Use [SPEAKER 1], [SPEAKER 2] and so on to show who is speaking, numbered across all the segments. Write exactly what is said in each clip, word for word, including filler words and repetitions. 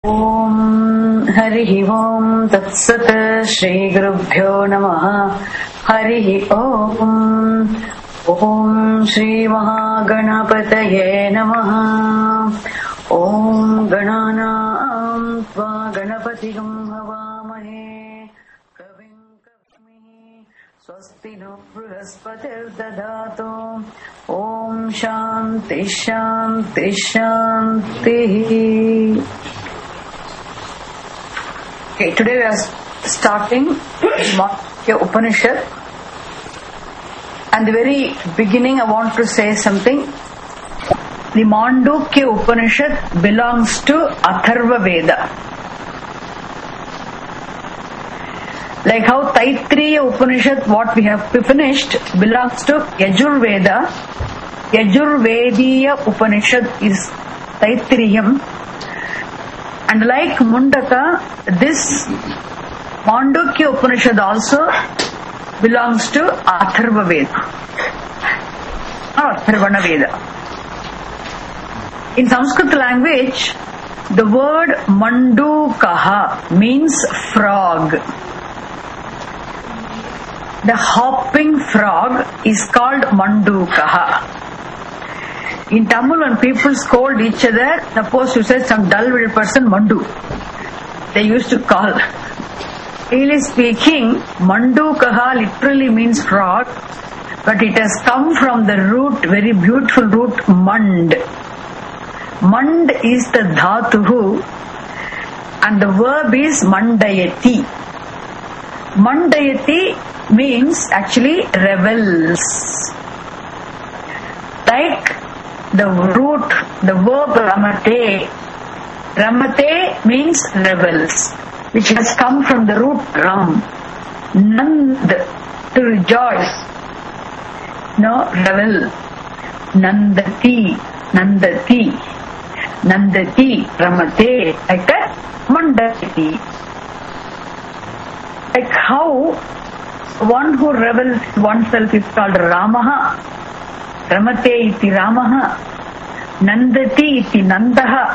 [SPEAKER 1] Om Harihi Om Tat Sat Shri Gurubhyo Namaha Harihi Om Om Shri Mahaganapataye Namaha Om Gananam Tva Ganapatigam Havamahe Kavim Kavimihi Swasti No Brihaspatir Dadato Om Shanti Shanti Shanti. Okay, today we are starting Mandukya Upanishad, and the very beginning I want to say something. The Mandukya Upanishad belongs to Atharva Veda. Like how Taittiriya Upanishad, what we have finished, belongs to Yajur Veda. Yajurvediya Upanishad is Taittiriyam. And like Mundaka, this Mandukya Upanishad also belongs to Atharva Veda or Atharvana Veda. In Sanskrit language, the word Mandukaha means frog. The hopping frog is called Mandukaha. In Tamil, when people scold each other, suppose you said some dull-witted person, Mandu, they used to call. Really speaking, Mandukaha literally means frog, but it has come from the root, very beautiful root, Mand. Mand is the dhatuhu, and the verb is Mandayati. Mandayati means actually revels. Like the root, the verb ramate. Ramate means revels, which has come from the root ram. Nand, to rejoice. No, revel. Nandati, nandati. Nandati, ramate, like that. Mandati. Like how one who revels oneself is called Ramaha. Ramate iti Ramaha, Nandati iti Nandaha.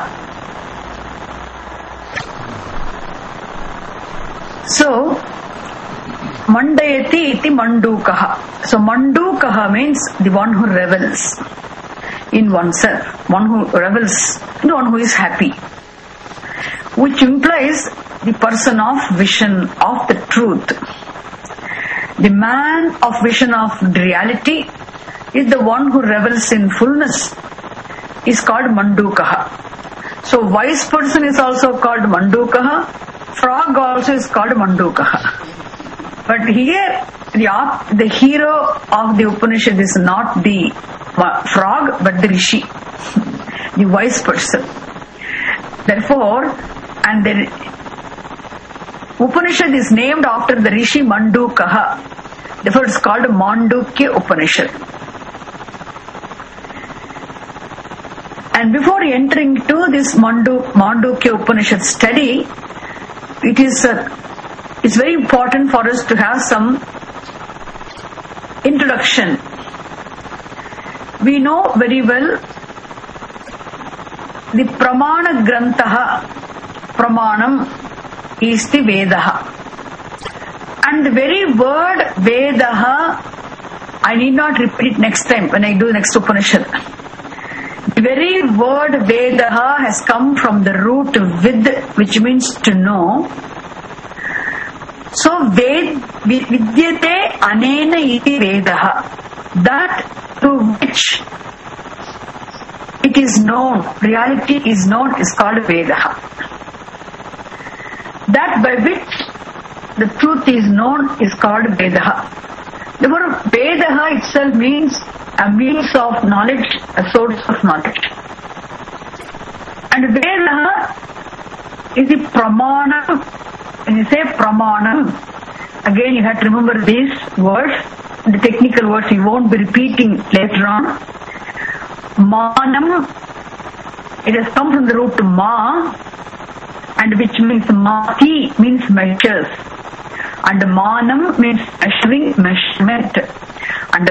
[SPEAKER 1] So, Mandayati iti Mandukaha. So, Mandukaha means the one who revels in oneself, one who revels, the one who is happy, which implies the person of vision of the truth. The man of vision of reality is the one who revels in fullness, is called Mandukaha. So wise person is also called Mandukaha, frog also is called Mandukaha. But here the, the hero of the Upanishad is not the frog but the Rishi, the wise person. Therefore, and the Upanishad is named after the Rishi Mandukaha. Therefore it is called Mandukya Upanishad. And before entering to this Mandu, Mandukya Upanishad study, it is uh, it's very important for us to have some introduction. We know very well the Pramana Grantaha, Pramanam is the Vedaha. And the very word Vedaha, I need not repeat it next time when I do the next Upanishad. The very word Vedaha has come from the root Vid, which means to know. So, Ved, Vidyate Anena iti Vedaha, that through which it is known, reality is known, is called Vedaha. That by which the truth is known is called Vedaha. The word Vedaha itself means a means of knowledge, a source of knowledge. And Vedaha is the Pramana. When you say Pramana, again you have to remember these words, the technical words you won't be repeating later on. Manam, it has come from the root Ma, and which means Mati means measures. And Manam means measuring, measurement. And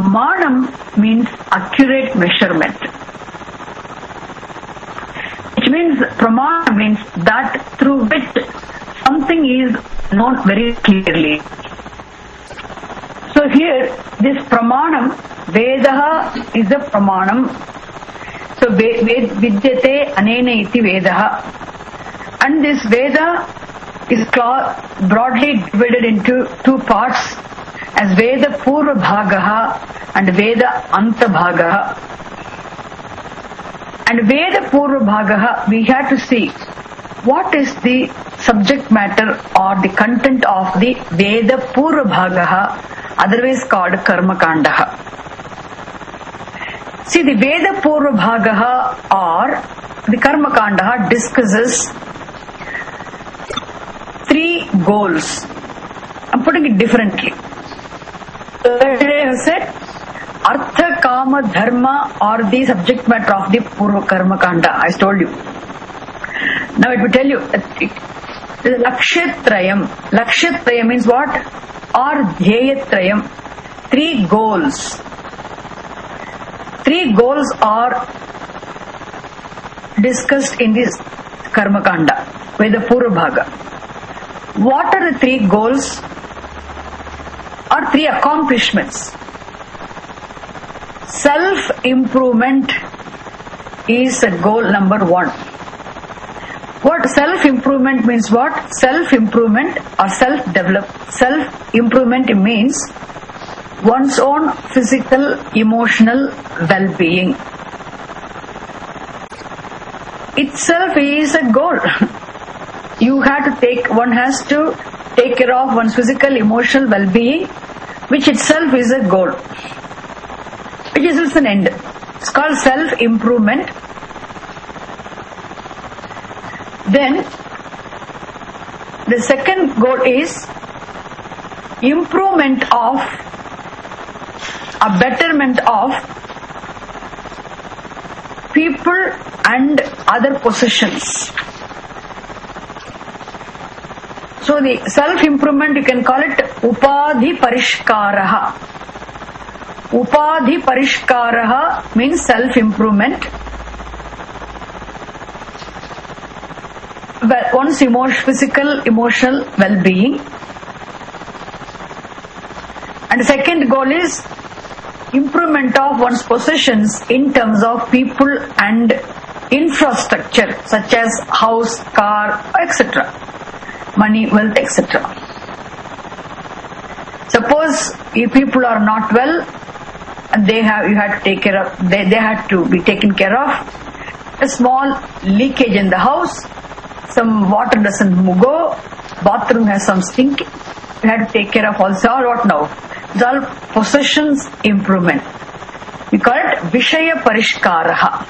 [SPEAKER 1] Pramanam means accurate measurement. Which means pramana means that through which something is known very clearly. So here, this pramanam, Vedaha is a pramanam. So vidyate anena iti Vedaha. And this Veda is broadly divided into two parts as Veda Purva Bhagaha and Veda Anta Bhagaha. And Veda Purva Bhagaha, we have to see what is the subject matter or the content of the Veda Purva Bhagaha, otherwise called Karma Kandaha. See, the Veda Purva Bhagaha or the Karma Kandaha discusses three goals. I'm putting it differently. Earlier I have said Artha, Kama, Dharma are the subject matter of the Purva Karma Kanda. I told you. Now let me tell you, Lakshatrayam. Lakshatrayam means what? Or Dhyayatrayam. Three goals. Three goals are discussed in this Karma Kanda, with the Purva Bhaga. What are the three goals? Or three accomplishments? Self-improvement is a goal number one. What self-improvement means what? Self-improvement or self-develop. Self-improvement means one's own physical, emotional well-being. Itself is a goal. You have to take, one has to take care of one's physical, emotional well-being, which itself is a goal. Which is also an end. It's called self-improvement. Then, the second goal is improvement of, a betterment of people and other possessions. So the self-improvement, you can call it Upadhi Parishkaraha. Upadhi Parishkaraha means self-improvement. One's emotion, physical, emotional well-being. And the second goal is improvement of one's possessions in terms of people and infrastructure such as house, car, et cetera. Money, wealth, et cetera. Suppose if people are not well, they have you have to take care of. They they have to be taken care of. A small leakage in the house, some water doesn't go, bathroom has some stink. You have to take care of also. Or what now? It's all possessions improvement. We call it Vishaya Parishkaraha.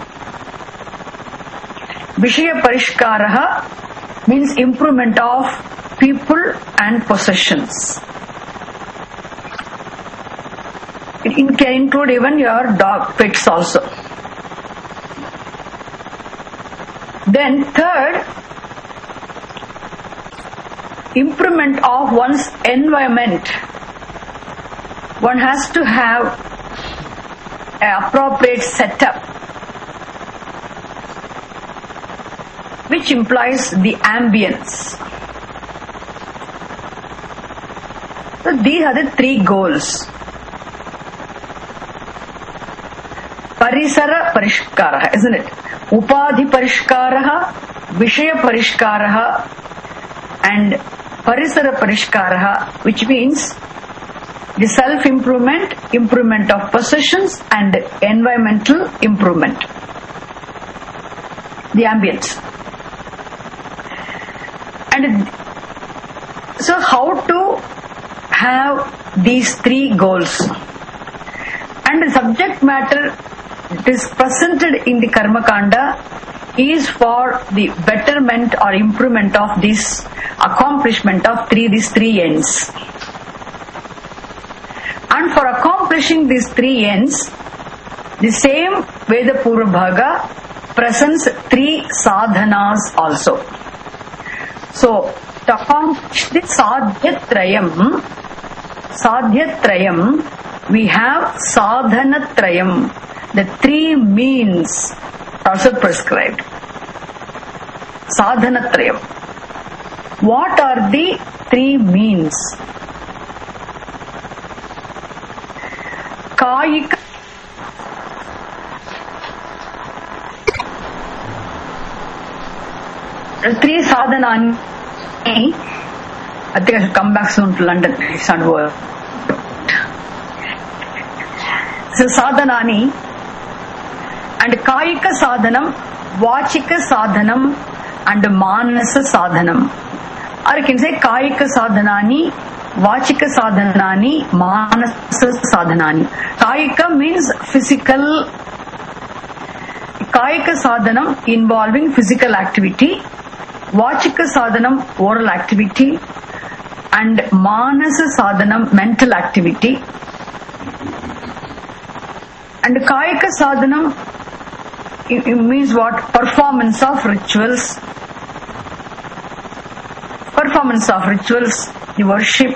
[SPEAKER 1] Vishaya Parishkaraha means improvement of people and possessions. It can include even your dog, pets also. Then third, improvement of one's environment. One has to have an appropriate setup, which implies the ambience. So these are the three goals. Parisara Parishkaraha, isn't it? Upadhi Parishkaraha, Vishaya Parishkaraha, and Parisara Parishkaraha, which means the self-improvement, improvement of possessions, and environmental improvement. The ambience. And so how to have these three goals? And the subject matter that is presented in the Karma Kanda is for the betterment or improvement of this accomplishment of three these three ends. And for accomplishing these three ends, the same Veda Purva Bhaga presents three sadhanas also. So, to accomplish the Sadhyatrayam, Sadhyatrayam, we have Sadhanatrayam. The three means also prescribed. Sadhanatrayam. What are the three means? Kayika three sadhanani. I think I should come back soon to London. It's not work. So sadhanani and kayika sadhanam, vachika sadhanam and manasa sadhanam. Or you can say kayika sadhanani, vachika sadhanani, manasa sadhanani. Kayika means physical. Kayika sadhanam involving physical activity, vachika sadhanam oral activity, and manasa sadhanam mental activity. And kayika sadhanam it, it means what? Performance of rituals. Performance of rituals, the worship,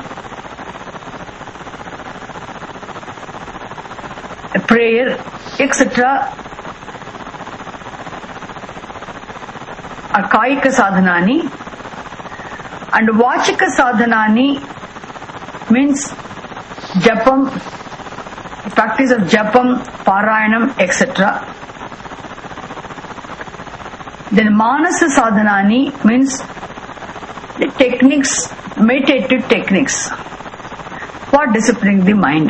[SPEAKER 1] a prayer, et cetera are kayika sadhanani. And vachika sadhanani means japam, practice of japam, parayanam, et cetera. Then manasa sadhanani means the techniques, meditative techniques for disciplining the mind.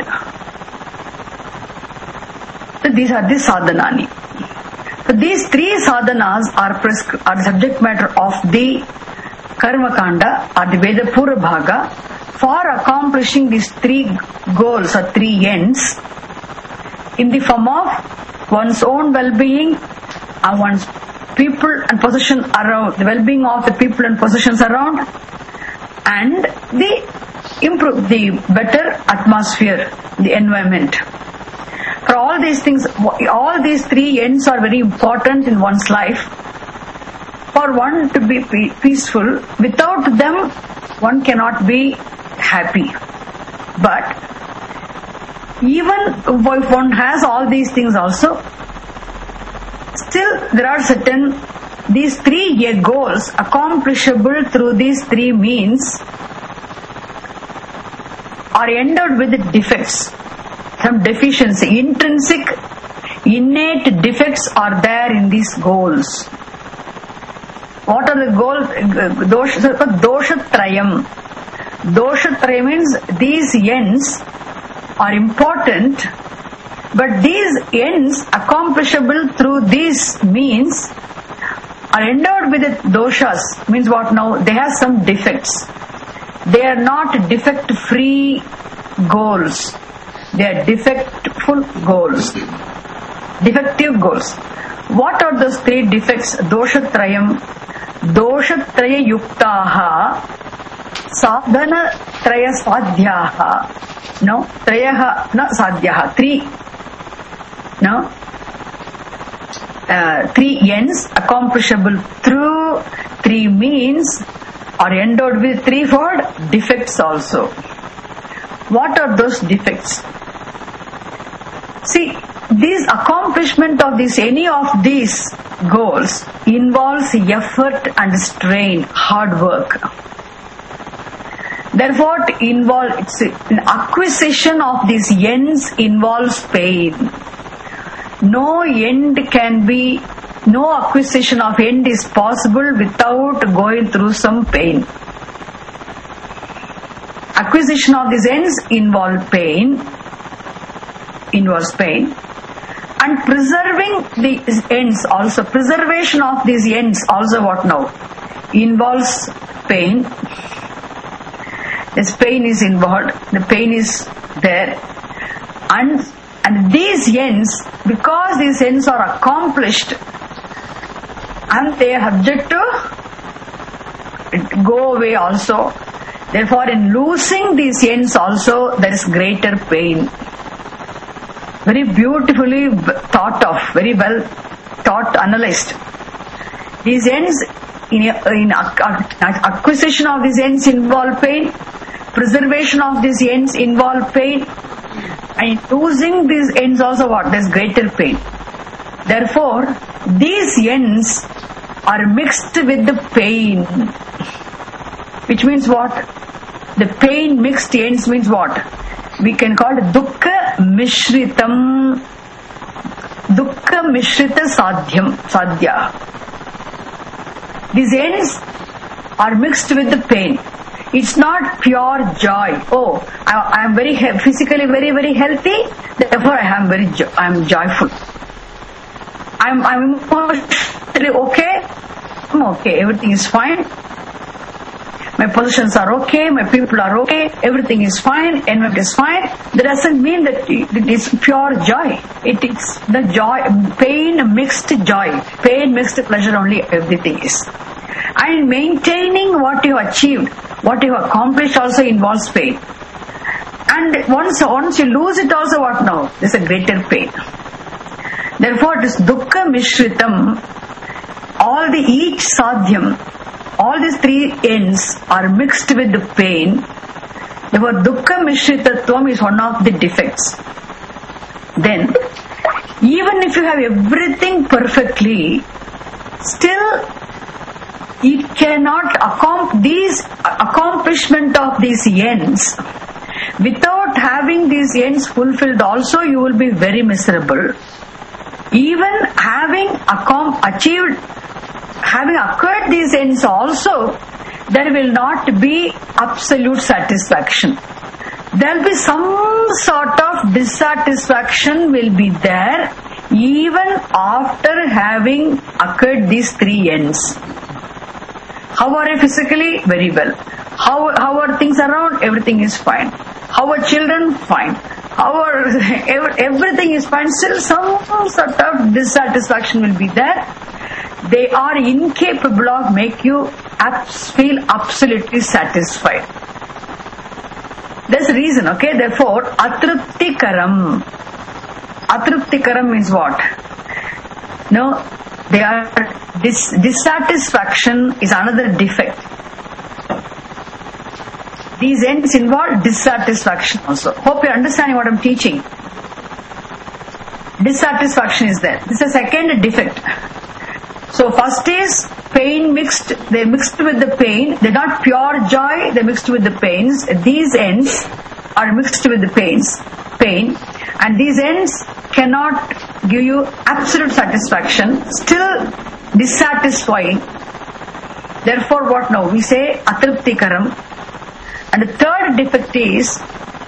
[SPEAKER 1] So these are the sadhanani. So these three sadhanas are, prescri- are the subject matter of the Karma Kanda or the Veda Pura Bhaga for accomplishing these three goals or three ends in the form of one's own well-being and one's people and possession around, the well-being of the people and possessions around, and the improve the better atmosphere, the environment. For all these things, all these three ends are very important in one's life. For one to be peaceful, without them, one cannot be happy. But even if one has all these things also, still there are certain, these three goals accomplishable through these three means are endowed with defects, some deficiency, intrinsic, innate defects are there in these goals. What are the goals? Doshatrayam. Doshatrayam means these ends are important, but these ends accomplishable through these means are endowed with doshas. Means what now? They have some defects. They are not defect-free goals. They are defectful goals. Defective goals. What are those three defects? Doshatrayam. Doshatraya yuktaha. Sadhana traya sadhyaha. No, trayaha, no, sadhyaha. Three. No? Uh, three ends accomplishable through three means are endowed with threefold defects also. What are those defects? See, this accomplishment of this, any of these goals involves effort and strain, hard work. Therefore, it involve, it's an acquisition of these ends involves pain. No end can be, no acquisition of end is possible without going through some pain. Acquisition of these ends involve pain, involves pain, and preserving these ends also, preservation of these ends also what now? Involves pain. This pain is involved, the pain is there, and and these ends, because these ends are accomplished and they are subject to go away also, therefore in losing these ends also there is greater pain. Very beautifully thought of, very well thought, analyzed. These ends, in, in acquisition of these ends involve pain, preservation of these ends involve pain, and losing these ends also what? There is greater pain. Therefore, these ends are mixed with the pain. Which means what? The pain mixed ends means what? We can call it dukkha mishritam, dukkha mishrita sadhyam, sadhya. These ends are mixed with the pain. It's not pure joy. Oh, I, I am very he- physically very very healthy. Therefore, I am very jo- I am joyful. I'm I'm emotionally okay. I'm okay. Everything is fine. My possessions are okay. My people are okay. Everything is fine. Environment is fine. That doesn't mean that it is pure joy. It is the joy, pain mixed joy, pain mixed pleasure. Only everything is. And maintaining what you achieved, what you accomplished also involves pain. And once, once you lose it also, what now? There's a greater pain. Therefore, it is dukkha mishritam. All the each sadhyam, all these three ends are mixed with the pain. Therefore, dukkha mishritatvam is one of the defects. Then, even if you have everything perfectly, still it cannot accomplish these accomplishment of these ends. Without having these ends fulfilled also, you will be very miserable. Even having accom- achieved, having acquired these ends also, there will not be absolute satisfaction. There will be some sort of dissatisfaction will be there even after having acquired these three ends. How are you physically? Very well. How, how are things around? Everything is fine. How are children? Fine. How are everything is fine. Still some sort of dissatisfaction will be there. They are incapable of make you feel absolutely satisfied. That's the reason, okay? Therefore, atruptikaram. Atruptikaram means what? No, they are dis- dissatisfaction is another defect. These ends involve dissatisfaction also. Hope you are understanding what I am teaching. Dissatisfaction is there. This is a second defect. So first is pain mixed, they mixed with the pain. They're not pure joy, they mixed with the pains. These ends are mixed with the pains, pain. And these ends cannot give you absolute satisfaction, still dissatisfying. Therefore what now? We say atruptikaram. And the third defect is,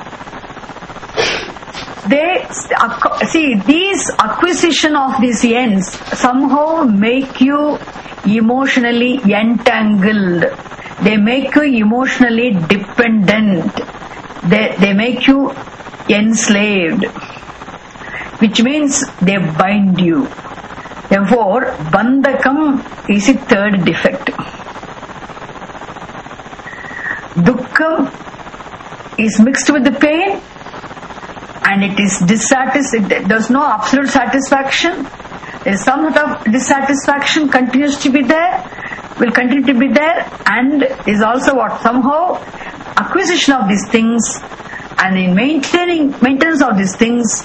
[SPEAKER 1] they see these acquisition of these ends somehow make you emotionally entangled. They make you emotionally dependent. They they make you enslaved, which means they bind you. Therefore, bandhakam is a third defect. Dukkha is mixed with the pain, and it is dissatisfied. There's no absolute satisfaction. There is some sort of dissatisfaction continues to be there, will continue to be there, and is also what? Somehow acquisition of these things and in maintaining maintenance of these things,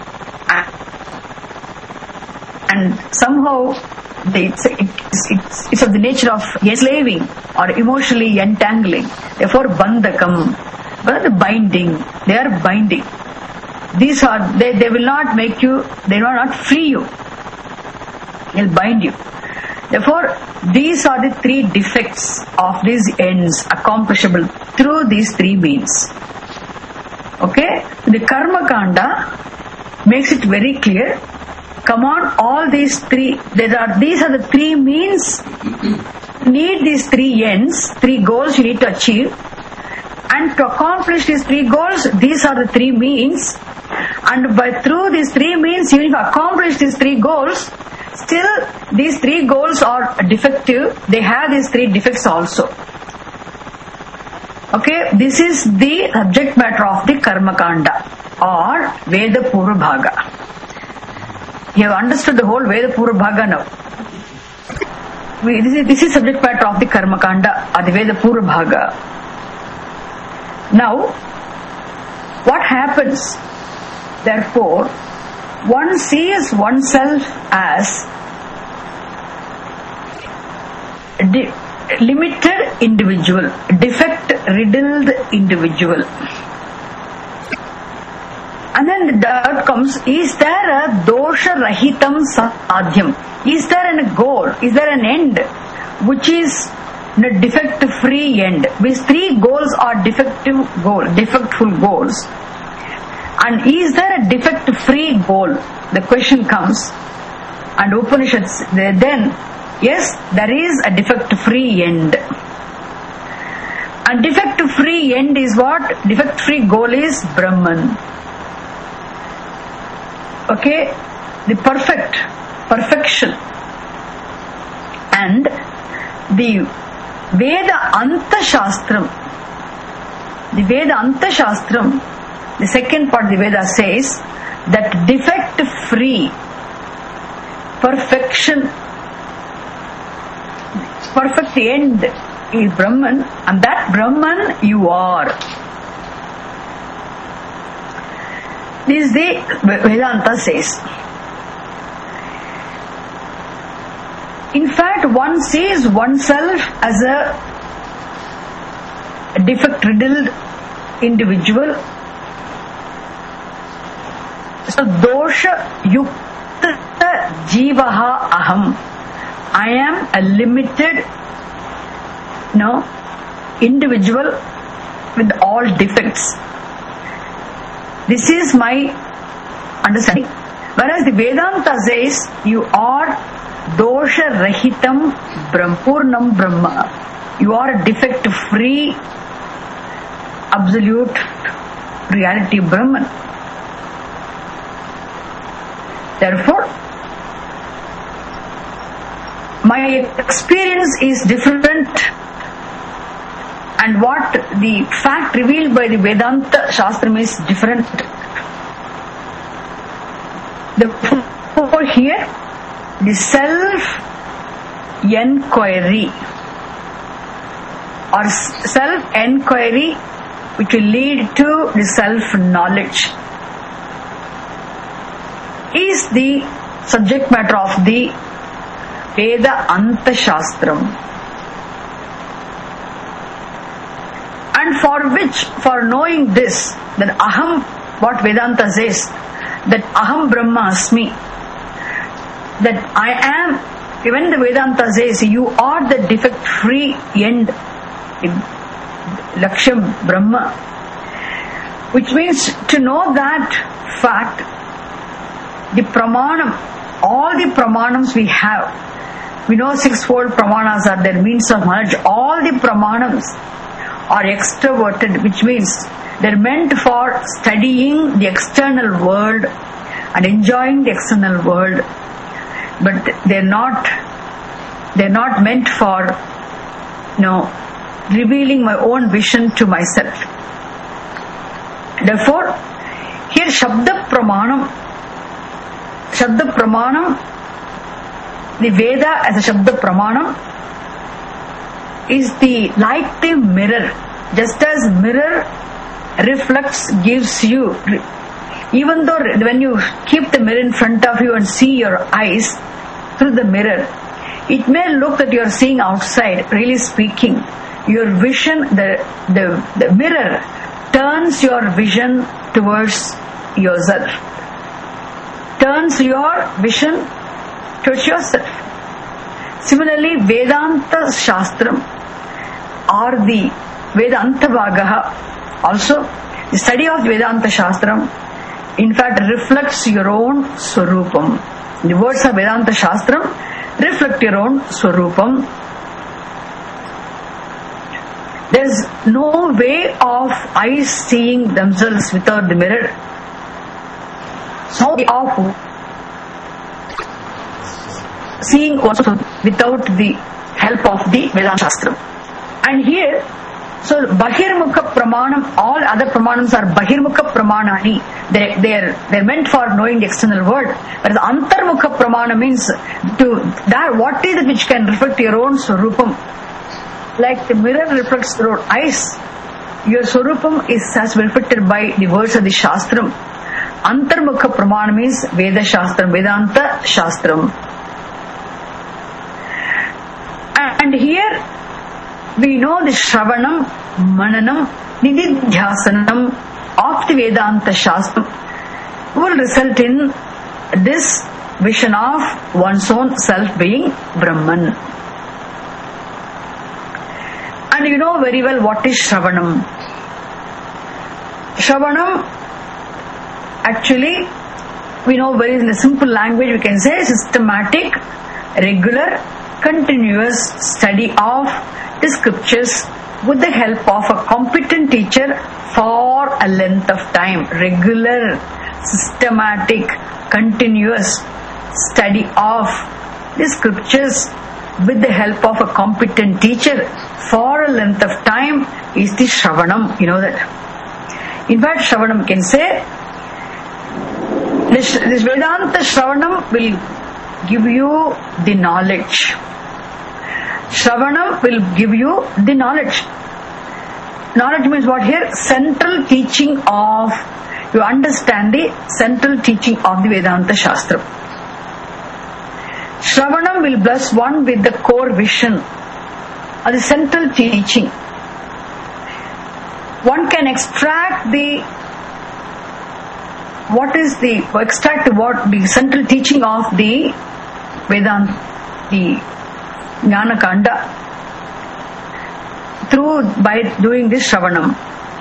[SPEAKER 1] and somehow they, it's, it's, it's, it's of the nature of enslaving or emotionally entangling. Therefore, bandhakam, but the binding, they are binding. These are, they, they will not make you, they will not free you. They'll bind you. Therefore, these are the three defects of these ends accomplishable through these three means. Okay? The Karma Kanda makes it very clear. Come on, all these three, there are, these are the three means, need these three ends, three goals you need to achieve. And to accomplish these three goals, these are the three means. And by through these three means, even if you accomplish these three goals, still these three goals are defective. They have these three defects also. Okay, this is the subject matter of the Karma Kanda or Veda Purva Bhaga. You have understood the whole Veda Purva Bhaga now. We, this, is, this is subject matter of the Karma Kanda or the Veda Purva Bhaga. Now, what happens? Therefore, one sees oneself as di- limited individual, defect riddled individual. And then that comes, is there a dosha rahitam sadhyam? Is there a goal? Is there an end which is a defect free end? These three goals are defective goal, defectful goals. And is there a defect free goal? The question comes, and Upanishads then, yes, there is a defect free end. And defect free end is what? Defect free goal is Brahman. Okay, the perfect, perfection. And the Veda Anta Shastram, the Veda Anta Shastram, the second part of the Veda says that defect free perfection, perfect end is Brahman, and that Brahman you are. This is the Vedanta says. In fact, one sees oneself as a defect riddled individual. So, dosha yukta jivaha aham. I am a limited, no, individual with all defects. This is my understanding. Whereas the Vedanta says you are dosha rahitam brahmpurnam brahma. You are a defect free absolute reality Brahman. Therefore, my experience is different, and what the fact revealed by the Vedanta Shastram is different. Therefore, here the self-enquiry or self-enquiry which will lead to the self-knowledge is the subject matter of the Veda Anta Shastram. And for which, for knowing this, that Aham, what Vedanta says, that Aham Brahma Asmi, that I am, even the Vedanta says, you are the defect free end, Laksham Brahma, which means to know that fact, the Pramanam, all the Pramanams we have, we know sixfold Pramanas are their means of knowledge, all the Pramanams are extroverted, which means they're meant for studying the external world and enjoying the external world, but they're not they're not meant for, you know, revealing my own vision to myself. Therefore, here Shabda Pramanam, Shabda Pramanam, the Veda as a Shabda Pramanam is the like the mirror. Just as mirror reflects, gives you, even though when you keep the mirror in front of you and see your eyes through the mirror, it may look that you are seeing outside. Really speaking, your vision, the, the, the mirror turns your vision towards yourself, turns your vision towards yourself. Similarly, Vedanta Shastram or the Vedanta Bhagaha, also the study of Vedanta Shastram, in fact reflects your own Swarupam. The words of Vedanta Shastram reflect your own Swarupam. There is no way of eyes seeing themselves without the mirror. No way of seeing also without the help of the Vedanta Shastram. And here, so Bahirmukha Pramanam, all other Pramanams are Bahirmukha Pramanani. They, they're, they're meant for knowing the external world. Whereas Antarmukha Pramana means to that what is it which can reflect your own Swarupam. Like the mirror reflects your own eyes, your Swarupam is as reflected by the words of the Shastram. Antarmukha Pramana means Veda Shastram, Vedanta Shastram. And And here we know the Shravanam, Mananam, Nididhyasanam of the Vedanta Shastra will result in this vision of one's own self being Brahman. And you know very well what is Shravanam. Shravanam, actually, we know very in a simple language we can say systematic, regular, continuous study of the scriptures with the help of a competent teacher for a length of time. Regular, systematic, continuous study of the scriptures with the help of a competent teacher for a length of time is the Shravanam. You know that. In fact, Shravanam can say this, this Vedanta Shravanam will give you the knowledge. Shravanam will give you the knowledge. Knowledge means what here? Central teaching of, you understand the central teaching of the Vedanta Shastra. Shravanam will bless one with the core vision or the central teaching. One can extract the, what is the, extract what the central teaching of the Vedanta, the Jnana Kanda, through by doing this Shravanam.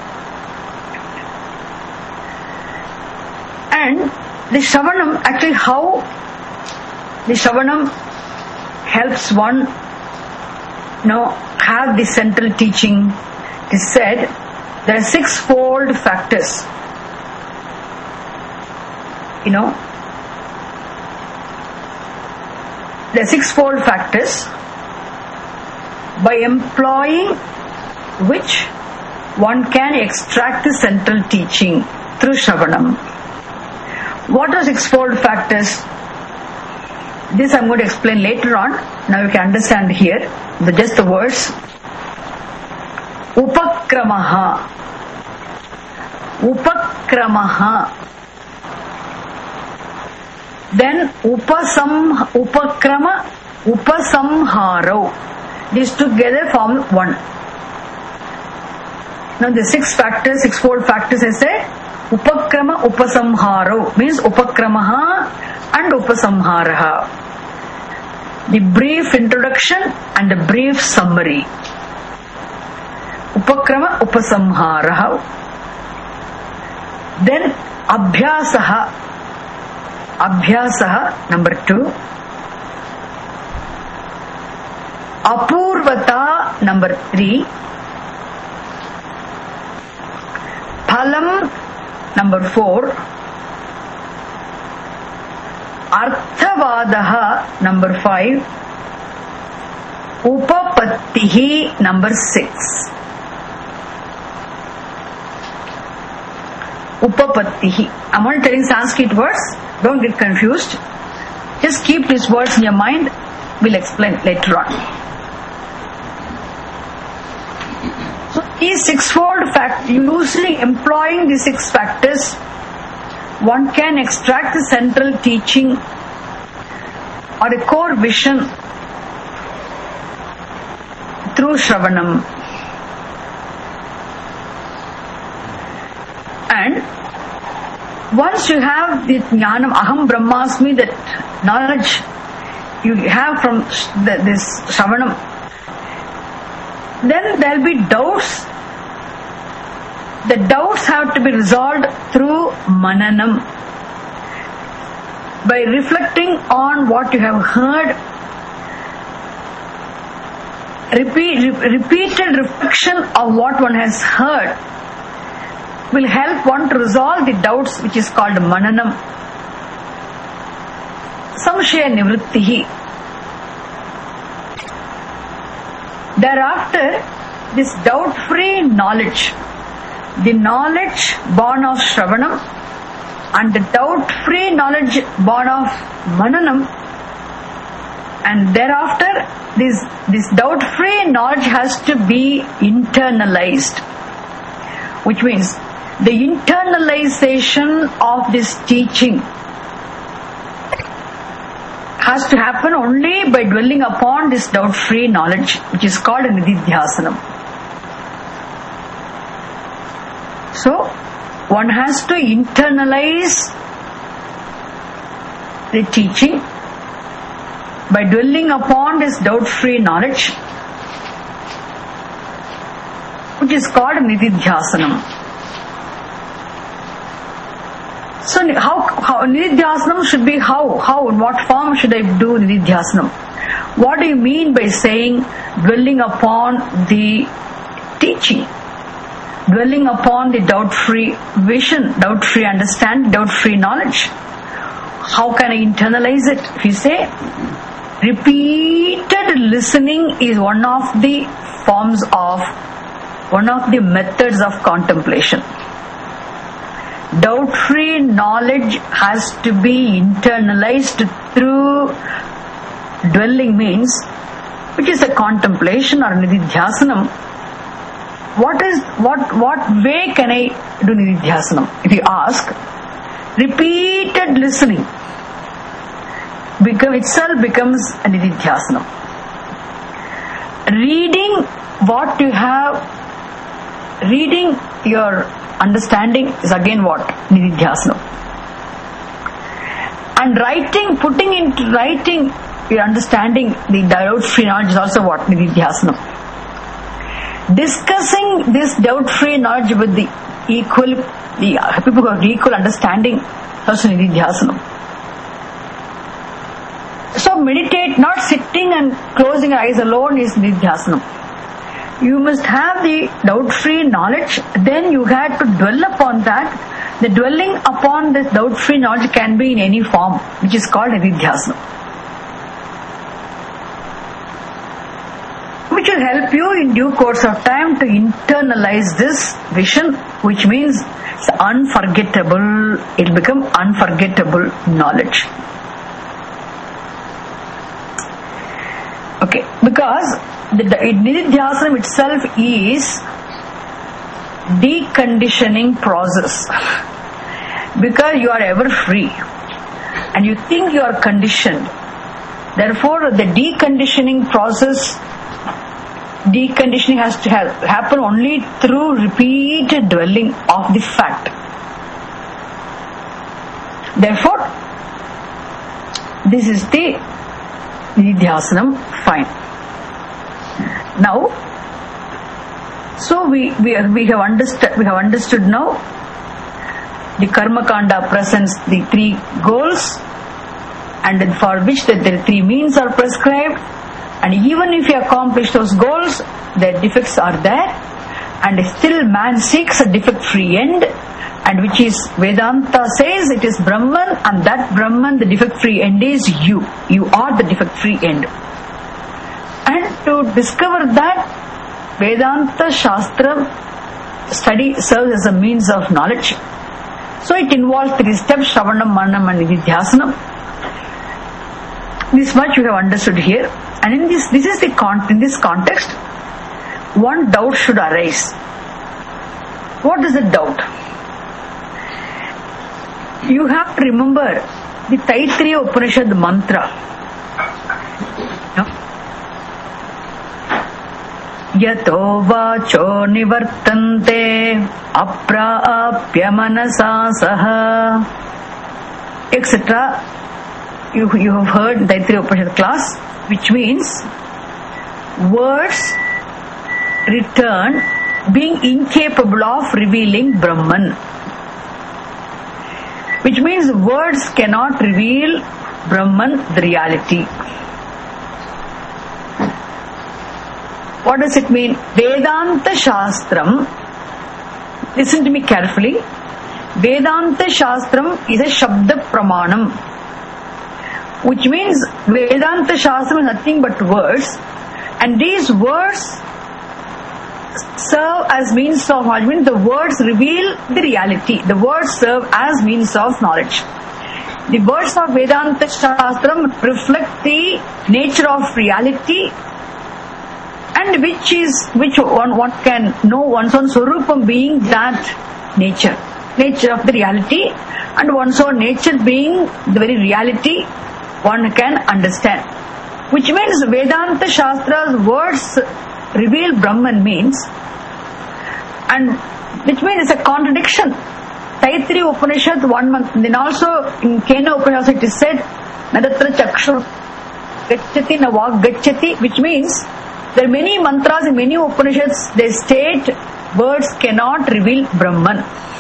[SPEAKER 1] And the Shravanam, actually how the Shravanam helps one, you know, have the central teaching is said there are sixfold factors. You know, there are sixfold factors by employing which one can extract the central teaching through Shravanam. What are sixfold factors? This I'm going to explain later on. Now you can understand here the just the words. Upakramaha. Upakramaha. Then upasam upakrama upasamharo. These together form one. Now the six factors, sixfold factors I say upakrama upasamharo means upakramaha and upasamharaha. The brief introduction and the brief summary. Upakrama upasamharaha. Then abhyasaha. Abhyasaha number two. Apurvata number three. Phalam number four. Arthavadaha number five. Upapattihi number six. Upapattihi. I'm only telling Sanskrit words. Don't get confused. Just keep these words in your mind. We'll explain later on. So these sixfold factors, usually employing these six factors, one can extract the central teaching or a core vision through Shravanam. And once you have the Jnanam, Aham Brahmasmi, that knowledge you have from the, this Shravanam, then there will be doubts. The doubts have to be resolved through Mananam. By reflecting on what you have heard, repeat, re- repeated reflection of what one has heard will help one to resolve the doubts, which is called Mananam. Samshaya Nivrittihi. Thereafter, this doubt-free knowledge, the knowledge born of Shravanam and the doubt-free knowledge born of Mananam, and thereafter this, this doubt-free knowledge has to be internalized, which means the internalization of this teaching has to happen only by dwelling upon this doubt-free knowledge, which is called nididhyasanam. So, one has to internalize the teaching by dwelling upon this doubt-free knowledge, which is called nididhyasanam. So how, how nididhyasanam should be how? How, in what form should I do nididhyasanam? What do you mean by saying dwelling upon the teaching? Dwelling upon the doubt-free vision, doubt-free understanding, doubt-free knowledge. How can I internalize it? If you say, repeated listening is one of the forms of, one of the methods of contemplation. Doubt-free knowledge has to be internalized through dwelling means, which is a contemplation or nididhyasanam. What is, what, what way can I do nididhyasanam? If you ask, repeated listening become, itself becomes a nididhyasanam. Reading what you have, reading your understanding is again what? Nididhyasanam. And writing, putting into writing your understanding, the doubt-free knowledge is also what? Nididhyasanam. Discussing this doubt-free knowledge with the equal, the people who have equal understanding, also nididhyasanam. So meditate, not sitting and closing your eyes alone is nididhyasanam. You must have the doubt-free knowledge, then you have to dwell upon that. The dwelling upon this doubt-free knowledge can be in any form, which is called nididhyasanam. Which will help you in due course of time to internalize this vision, which means it's unforgettable, it will become unforgettable knowledge. Okay, because the, the nididhyasanam itself is deconditioning process. Because you are ever free and you think you are conditioned, therefore the deconditioning process, deconditioning has to have, happen only through repeated dwelling of the fact. Therefore, this is the nididhyasanam. Fine. Now, so we we we have understood we have understood now the karma kanda presents the three goals, and for which the, the three means are prescribed. And even if you accomplish those goals, the defects are there, and still man seeks a defect-free end, and which is Vedanta says it is Brahman, and that Brahman, the defect-free end is you. You are the defect-free end. And to discover that, Vedanta Shastra study serves as a means of knowledge. So it involves three steps: Shravanam, Manam, and Nididhyasanam. This much you have understood here. And in this, this is the con- in this context, one doubt should arise. What is the doubt? You have to remember the Taittiriya Upanishad mantra. Yato vacho nivartante aprapya manasa saha, et cetera. You, you have heard Taittiriya Upanishad class, which means words return being incapable of revealing Brahman. Which means words cannot reveal Brahman, the reality. What does it mean? Vedanta Shastram, listen to me carefully, Vedanta Shastram is a Shabda Pramanam, which means Vedanta Shastram is nothing but words, and these words serve as means of knowledge. Means the words reveal the reality. The words serve as means of knowledge. The words of Vedanta Shastram reflect the nature of reality, and which is which one, one can know one's own Swarupam being that nature, nature of the reality, and one's own nature being the very reality one can understand. Which means Vedanta Shastra's words reveal Brahman means, and which means it's a contradiction. Taittiriya Upanishad, one month, then also in Kena Upanishad it is said, Nadatra Chakshur Gacchati Navak Gacchati, which means there are many mantras in many Upanishads, they state words cannot reveal Brahman.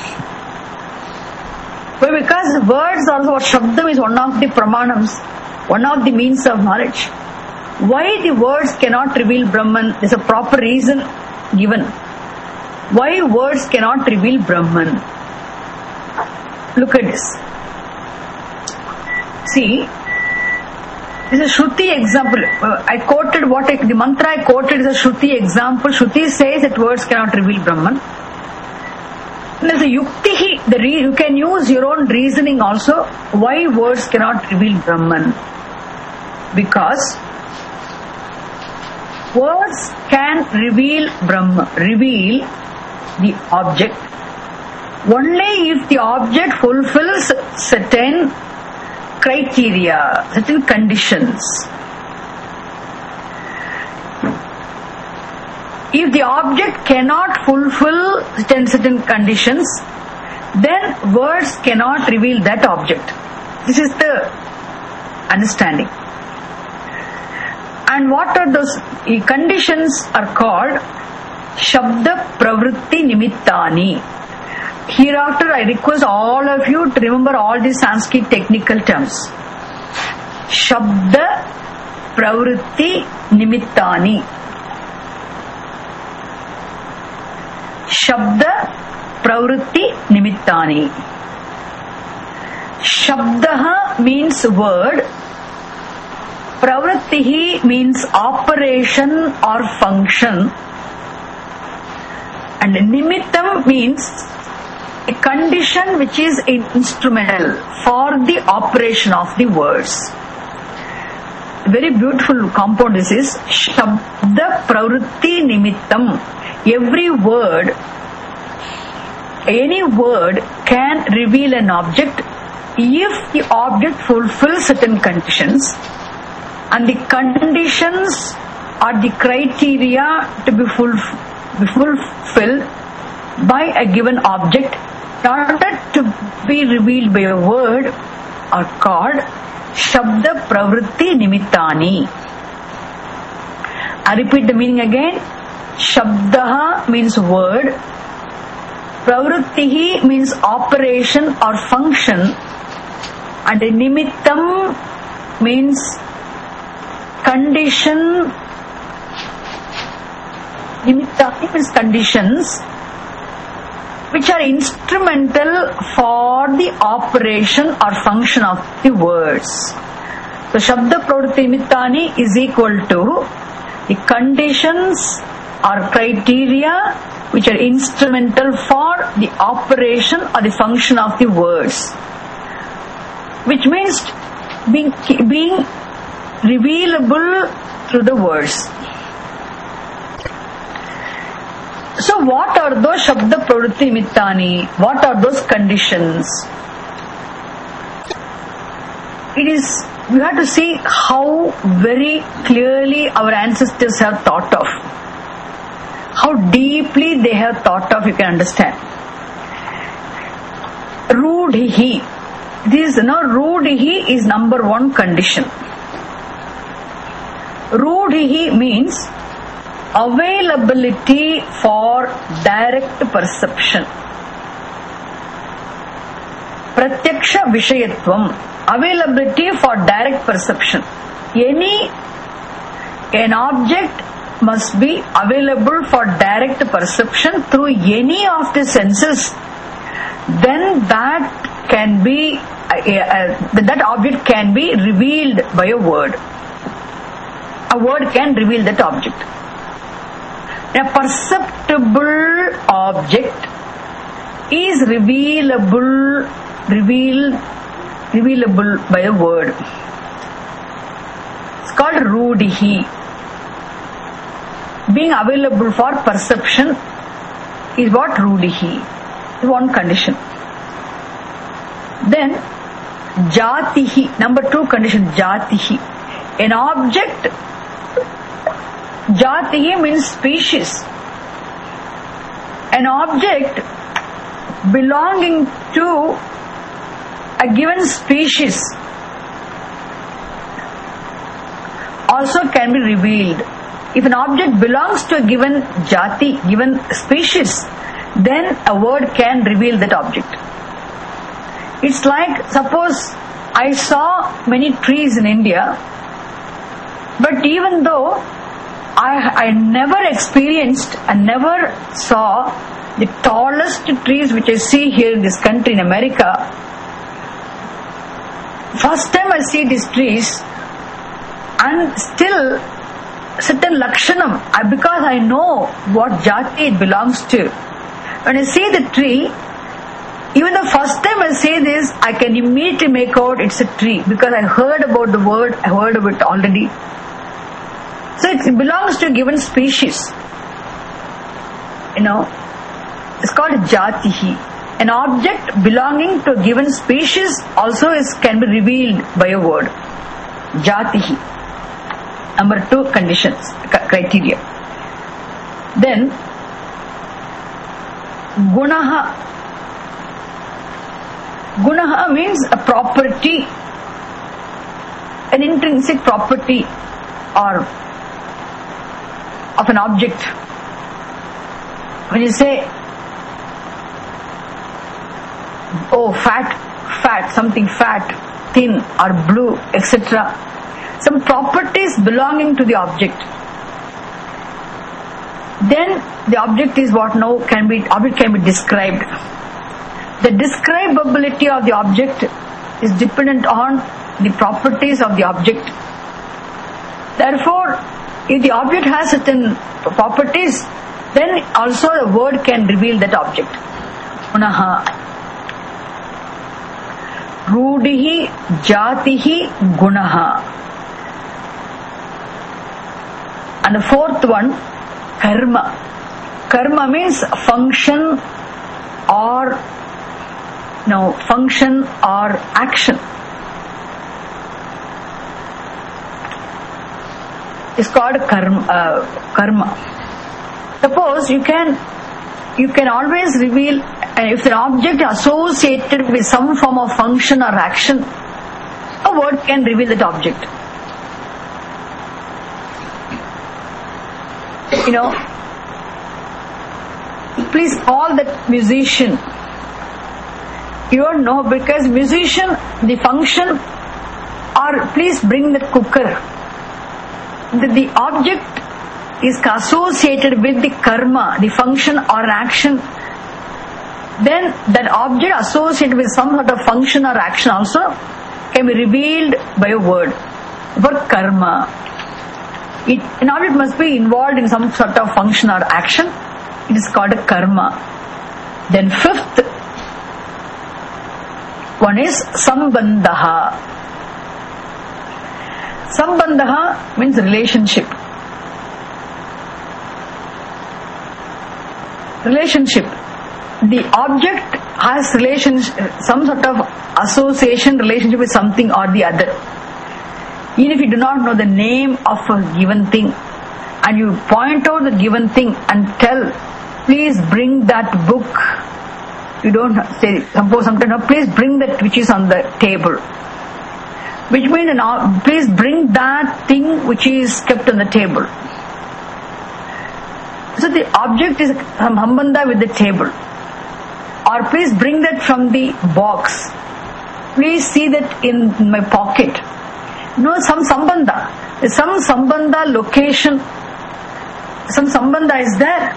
[SPEAKER 1] Well, because words also, or Shabdam is one of the pramanams, one of the means of knowledge. Why the words cannot reveal Brahman? There is a proper reason given. Why words cannot reveal Brahman? Look at this. See, this is a Shruti example. Uh, I quoted what I, the mantra I quoted is a Shruti example. Shruti says that words cannot reveal Brahman. There is a Yukti. The re, you can use your own reasoning also. Why words cannot reveal Brahman? Because words can reveal Brahman, reveal the object only if the object fulfills certain criteria, certain conditions. If the object cannot fulfill certain, certain conditions, then words cannot reveal that object. This is the understanding. And what are those conditions are called Shabda Pravritti Nimittani. Hereafter I request all of you to remember all these Sanskrit technical terms. Shabda Pravritti Nimittani. Shabda Pravritti Nimittani. Shabdaha means word. Pravrittihi means operation or function. And Nimittam means a condition which is instrumental for the operation of the words. Very beautiful compound this is. Shabda Pravritti Nimittam. Every word, any word can reveal an object if the object fulfills certain conditions, and the conditions are the criteria to be, fulf- be fulfilled by a given object in order to be revealed by a word are called Shabda Pravritti Nimittani. I repeat the meaning again. Shabdaha means word. Pravrittihi means operation or function. And Nimittam means condition. Nimittani means conditions which are instrumental for the operation or function of the words. So Shabda Pravritti Nimittani is equal to the conditions or criteria which are instrumental for the operation or the function of the words, which means being, being revealable through the words. So what are those Shabda Pravritti Nimittani? What are those conditions? It is, we have to see how very clearly our ancestors have thought of. How deeply they have thought of, you can understand. Rudhihi. This, you know, Rudhihi is number one condition. Rudhihi means availability for direct perception. Pratyaksha Vishayatvam. Availability for direct perception. Any, an object must be available for direct perception through any of the senses, then that can be uh, uh, that object can be revealed by a word. A word can reveal that object. A perceptible object is revealable reveal revealable by a word. It's called Rudhihi. Being available for perception is what Rudhihi is one condition. Then Jatihi. Number two condition, Jatihi. An object, Jatihi means species. An object belonging to a given species also can be revealed. If an object belongs to a given jati, given species, then a word can reveal that object. It's like, suppose I saw many trees in India, but even though I, I never experienced and never saw the tallest trees which I see here in this country in America, first time I see these trees, and still certain lakshanam, I, because I know what jati it belongs to. When I see the tree, even the first time I say this, I can immediately make out it's a tree because I heard about the word, I heard of it already. So it belongs to a given species. You know, it's called jatihi. An object belonging to a given species also is can be revealed by a word. Jatihi. Number two conditions, criteria. Then, gunaha. Gunaha means a property, an intrinsic property or of an object. When you say, oh, fat, fat, something fat, thin or blue, et cetera, some properties belonging to the object. Then the object is what now can be, object can be described. The describability of the object is dependent on the properties of the object. Therefore, if the object has certain properties, then also a word can reveal that object. Gunaha. Rudihi, jatihi, gunaha. And the fourth one, karma. Karma means function or no function or action. It's called karma. Uh, karma. Suppose you can you can always reveal, and if an object associated with some form of function or action, a word can reveal that object. You know, please call that musician. You don't know because musician, the function, or please bring that cooker. The, the object is associated with the karma, the function or action. Then that object associated with some sort of function or action also can be revealed by a word. For karma. It, an object must be involved in some sort of function or action. It is called a karma. Then fifth one is sambandhaha. Sambandhaha means relationship. Relationship. The object has relationship, some sort of association, relationship with something or the other. Even if you do not know the name of a given thing, and you point out the given thing and tell, please bring that book. You don't say, suppose sometimes, no, please bring that which is on the table. Which means, no, please bring that thing which is kept on the table. So the object is sambandha with the table. Or please bring that from the box. Please see that in my pocket. No, some sambandha. Some sambandha location. Some sambandha is there.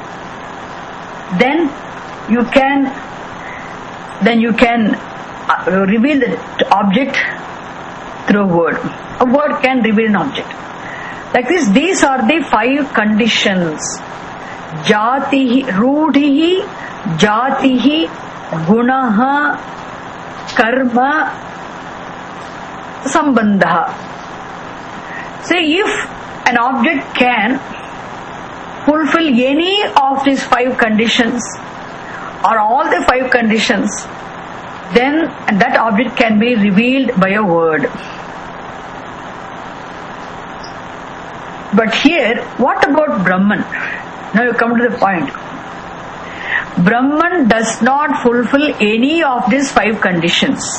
[SPEAKER 1] Then you can, then you can uh, reveal the object through a word. A word can reveal an object. Like this, these are the five conditions. Jatihi, Rudihi, Jatihi, Gunaha, Karma, Sambandha. So if an object can fulfill any of these five conditions or all the five conditions, then that object can be revealed by a word. But here, what about Brahman? Now you come to the point. Brahman does not fulfill any of these five conditions.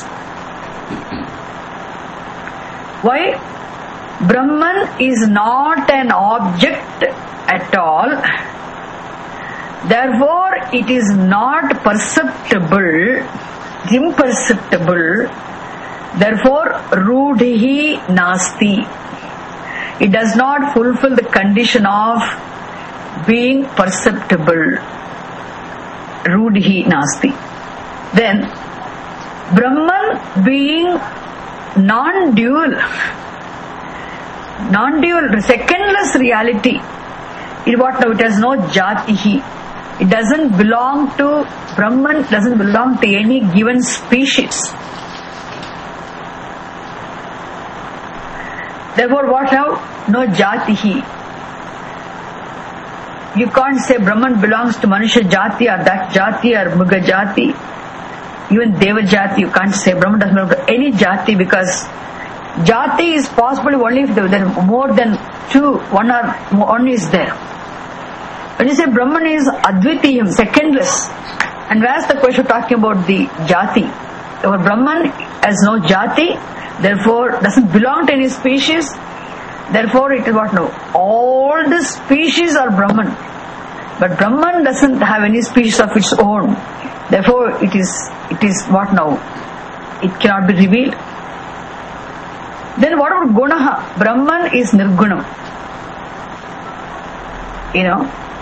[SPEAKER 1] Why? Brahman is not an object at all. Therefore, it is not perceptible, imperceptible. Therefore, rudhihi nasti. It does not fulfill the condition of being perceptible. Rudhi nasti. Then, Brahman being non-dual, non-dual, secondless reality. It what now? It has no jatihi. It doesn't belong to Brahman. Doesn't belong to any given species. Therefore, what now? No jatihi. You can't say Brahman belongs to Manusha Jati or that Jati or Mrga Jati. Even Deva Jati, you can't say Brahman doesn't belong to any Jati, because Jati is possible only if there are more than two, one or one is there. When you say Brahman is Advitiyam, secondless, and where's the question talking about the Jati? Our Brahman has no Jati, therefore doesn't belong to any species. Therefore it is what now? All the species are Brahman. But Brahman doesn't have any species of its own. Therefore it is it is what now? It cannot be revealed. Then what about Gunaha? Brahman is Nirgunam. You know.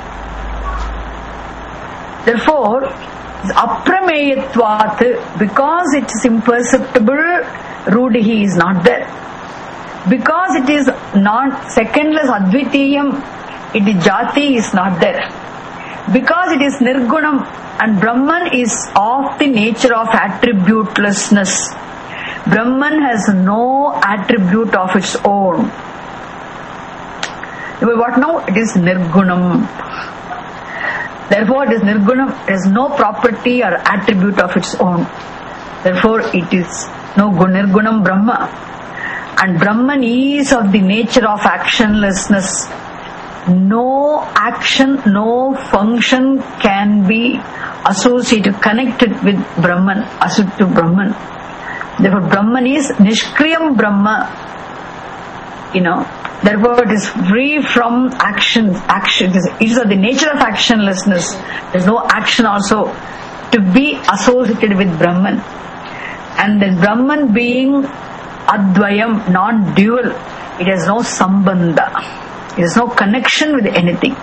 [SPEAKER 1] Therefore, Aprameyatvat, because it is imperceptible, Rudhi is not there. Because it is not secondless Advitiyam, it is Jati is not there. Because it is Nirgunam and Brahman is of the nature of attributelessness. Brahman has no attribute of its own. What now? It is Nirgunam. Therefore, it is Nirgunam. There is no property or attribute of its own. Therefore, it is no Nirgunam Brahma. And Brahman is of the nature of actionlessness. No action, no function can be associated, connected with Brahman, associated to Brahman. Therefore, Brahman is Nishkriyam Brahma. You know, therefore it is free from action. Action it is, it is of the nature of actionlessness. There is no action also to be associated with Brahman. And then Brahman being Advayam, non-dual, it has no sambandha. It has no connection with anything.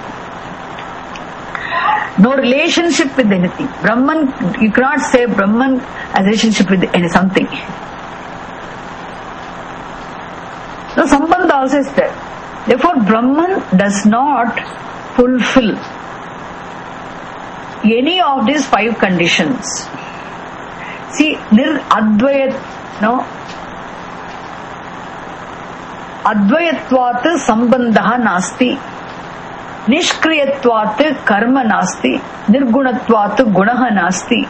[SPEAKER 1] No relationship with anything. Brahman, you cannot say Brahman has a relationship with any something. No sambandha also is there. Therefore, Brahman does not fulfill any of these five conditions. See, nir advayat, no. Advayatvat sambandha nasti, nishkriyatvat karma nasti, nirgunatvat gunaha nasti,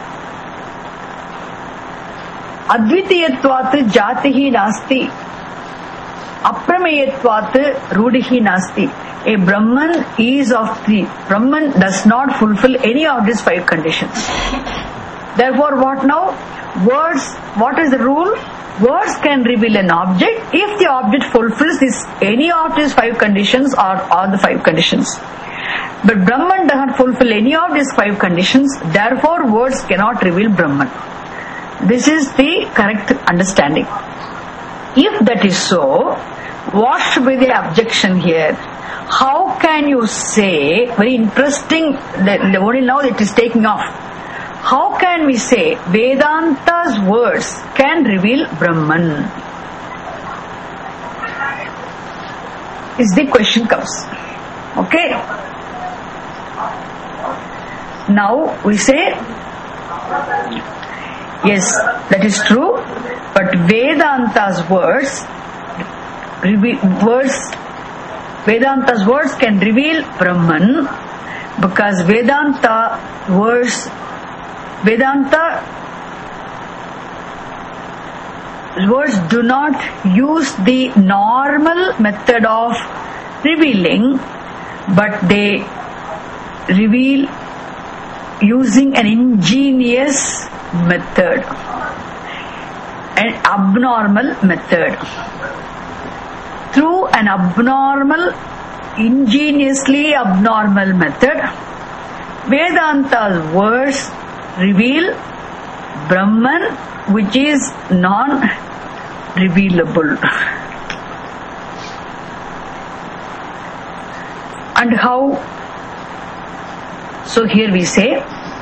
[SPEAKER 1] advitiyatvat jatihi nasti, aprameyatvat rudihi nasti. A Brahman is of the Brahman does not fulfill any of these five conditions. Therefore, what now? Words. What is the rule? Words can reveal an object if the object fulfills this any of these five conditions or all the five conditions. But Brahman does not fulfill any of these five conditions. Therefore, words cannot reveal Brahman. This is the correct understanding. If that is so, what should be the objection here? How can you say, very interesting, that only now it is taking off. How can we say Vedanta's words can reveal Brahman? Is the question comes. Okay. Now we say, yes, that is true, but Vedanta's words, words, Vedanta's words can reveal Brahman, because Vedanta words Vedanta words do not use the normal method of revealing, but they reveal using an ingenious method, an abnormal method. Through an abnormal, ingeniously abnormal method, Vedanta's words reveal Brahman, which is non-revealable. And how? So here we say,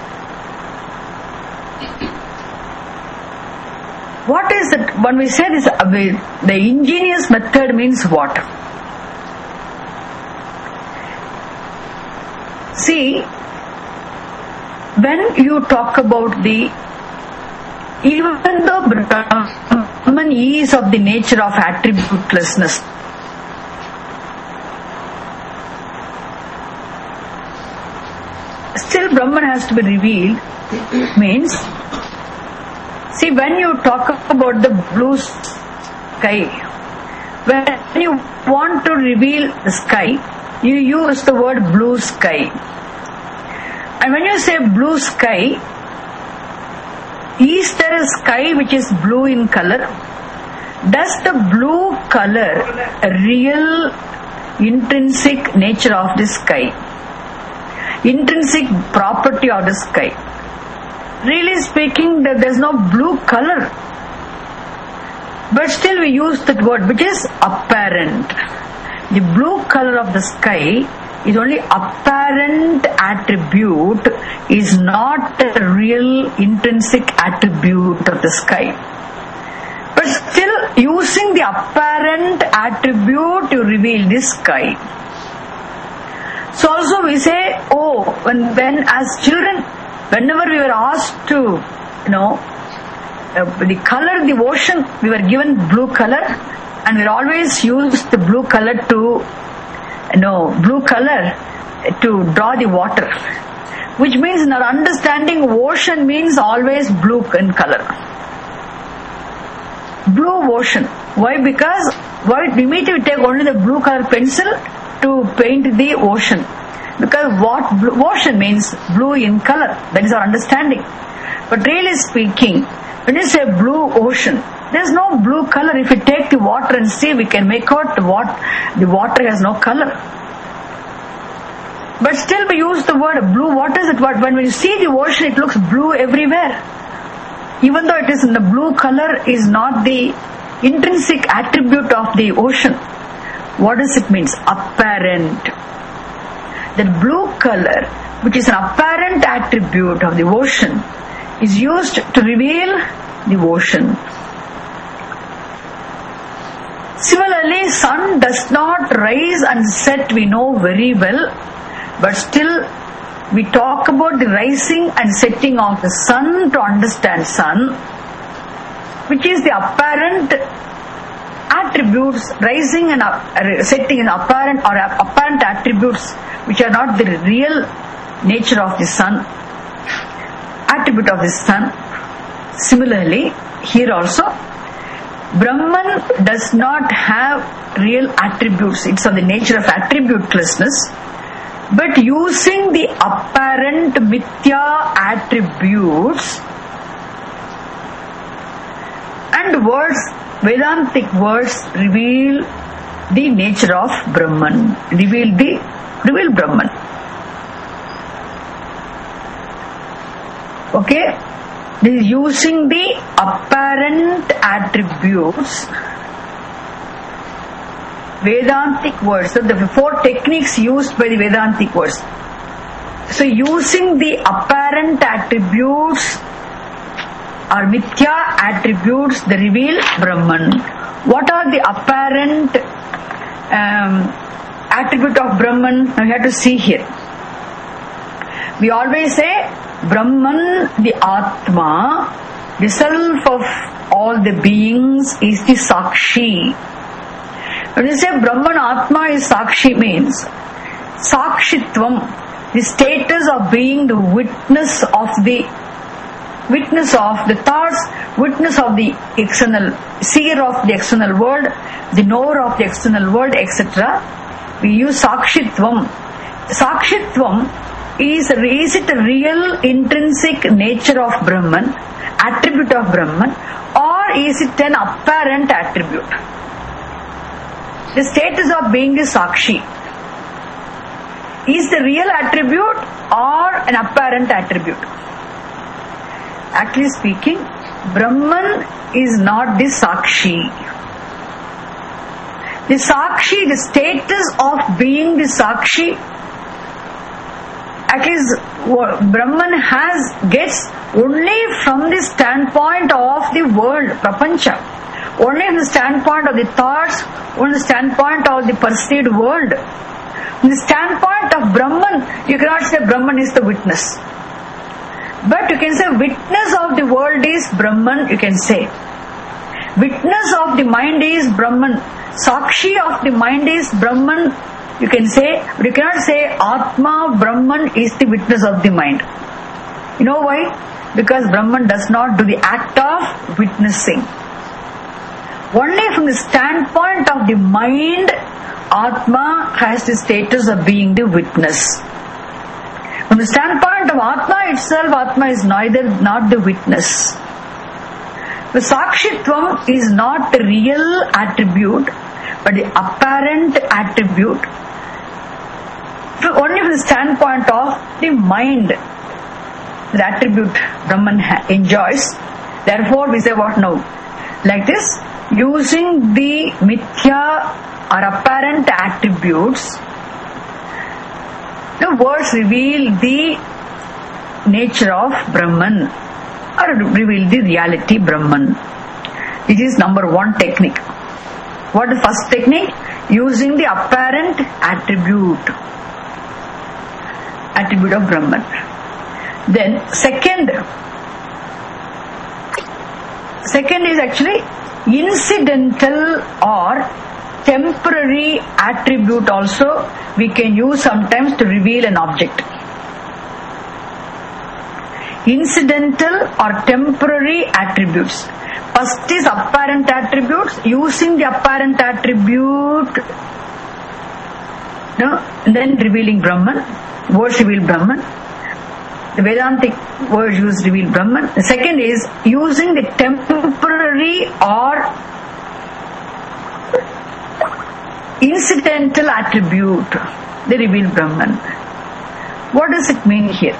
[SPEAKER 1] what is it? When we say this, the ingenious method means what? See, when you talk about the, even though Brahman is of the nature of attributelessness, still Brahman has to be revealed. Means, see, when you talk about the blue sky, when you want to reveal the sky, you use the word blue sky. And when you say blue sky, is there a sky which is blue in color? Does the blue color a real intrinsic nature of the sky? Intrinsic property of the sky? Really speaking, there is no blue color. But still we use that word, which is apparent. The blue color of the sky is only apparent attribute, is not a real intrinsic attribute of the sky. But still using the apparent attribute to reveal the sky. So also we say, oh, when, when as children, whenever we were asked to, you know, uh, the color, the ocean, we were given blue color, and we always use the blue color to, no, blue color to draw the water, which means in our understanding, ocean means always blue in color. Blue ocean. Why? Because why immediately take only the blue color pencil to paint the ocean? Because what blue, ocean means blue in color. That is our understanding. But really speaking, when you say blue ocean, there is no blue color. If we take the water and see, we can make out the, what, the water has no color. But still we use the word blue. What is it? What, when we see the ocean, it looks blue everywhere. Even though it is in the blue color, is not the intrinsic attribute of the ocean. What does it mean? Apparent. The blue color, which is an apparent attribute of the ocean, is used to reveal the ocean. Similarly, sun does not rise and set, we know very well, but still we talk about the rising and setting of the sun to understand sun, which is the apparent attributes, rising and setting in apparent or apparent attributes which are not the real nature of the sun, attribute of the sun. Similarly, here also, Brahman does not have real attributes. It's of the nature of attributelessness. But using the apparent mithya attributes and words, Vedantic words reveal the nature of Brahman, reveal the reveal Brahman. Okay? This is using the apparent attributes, Vedantic words. So the four techniques used by the Vedantic words. So using the apparent attributes or mithya attributes, they reveal Brahman. What are the apparent um, attribute of Brahman? Now we have to see here. We always say Brahman, the Atma, the self of all the beings, is the Sakshi. When you say Brahman Atma is Sakshi, means Sakshitvam, the status of being the witness of the witness of the thoughts, witness of the external, seer of the external world, the knower of the external world, et cetera. We use Sakshitvam. Sakshitvam is, is it a real intrinsic nature of Brahman, attribute of Brahman, or is it an apparent attribute? The status of being is Sakshi. Is the real attribute or an apparent attribute? Actually speaking, Brahman is not the Sakshi. The Sakshi, the status of being the Sakshi, at least Brahman has, gets only from the standpoint of the world, Prapancha. Only from the standpoint of the thoughts, only the standpoint of the perceived world. From the standpoint of Brahman, you cannot say Brahman is the witness. But you can say witness of the world is Brahman, you can say. Witness of the mind is Brahman. Sakshi of the mind is Brahman, you can say. But you cannot say Atma, Brahman is the witness of the mind. You know why? Because Brahman does not do the act of witnessing. Only from the standpoint of the mind, Atma has the status of being the witness. From the standpoint of Atma itself, Atma is neither not the witness. The Sakshitvam is not the real attribute, but the apparent attribute. Only from the standpoint of the mind, the attribute Brahman enjoys. Therefore, we say what now? Like this, using the mithya or apparent attributes, the words reveal the nature of Brahman or reveal the reality Brahman. It is number one technique. What is the first technique? Using the apparent attribute, attribute of Brahman. Then second, second is actually incidental or temporary attribute also we can use sometimes to reveal an object. Incidental or temporary attributes. First is apparent attributes. Using the apparent attribute, no, then revealing Brahman. Words reveal Brahman. The Vedantic words use reveal Brahman. The second is using the temporary or incidental attribute, they reveal Brahman. What does it mean here?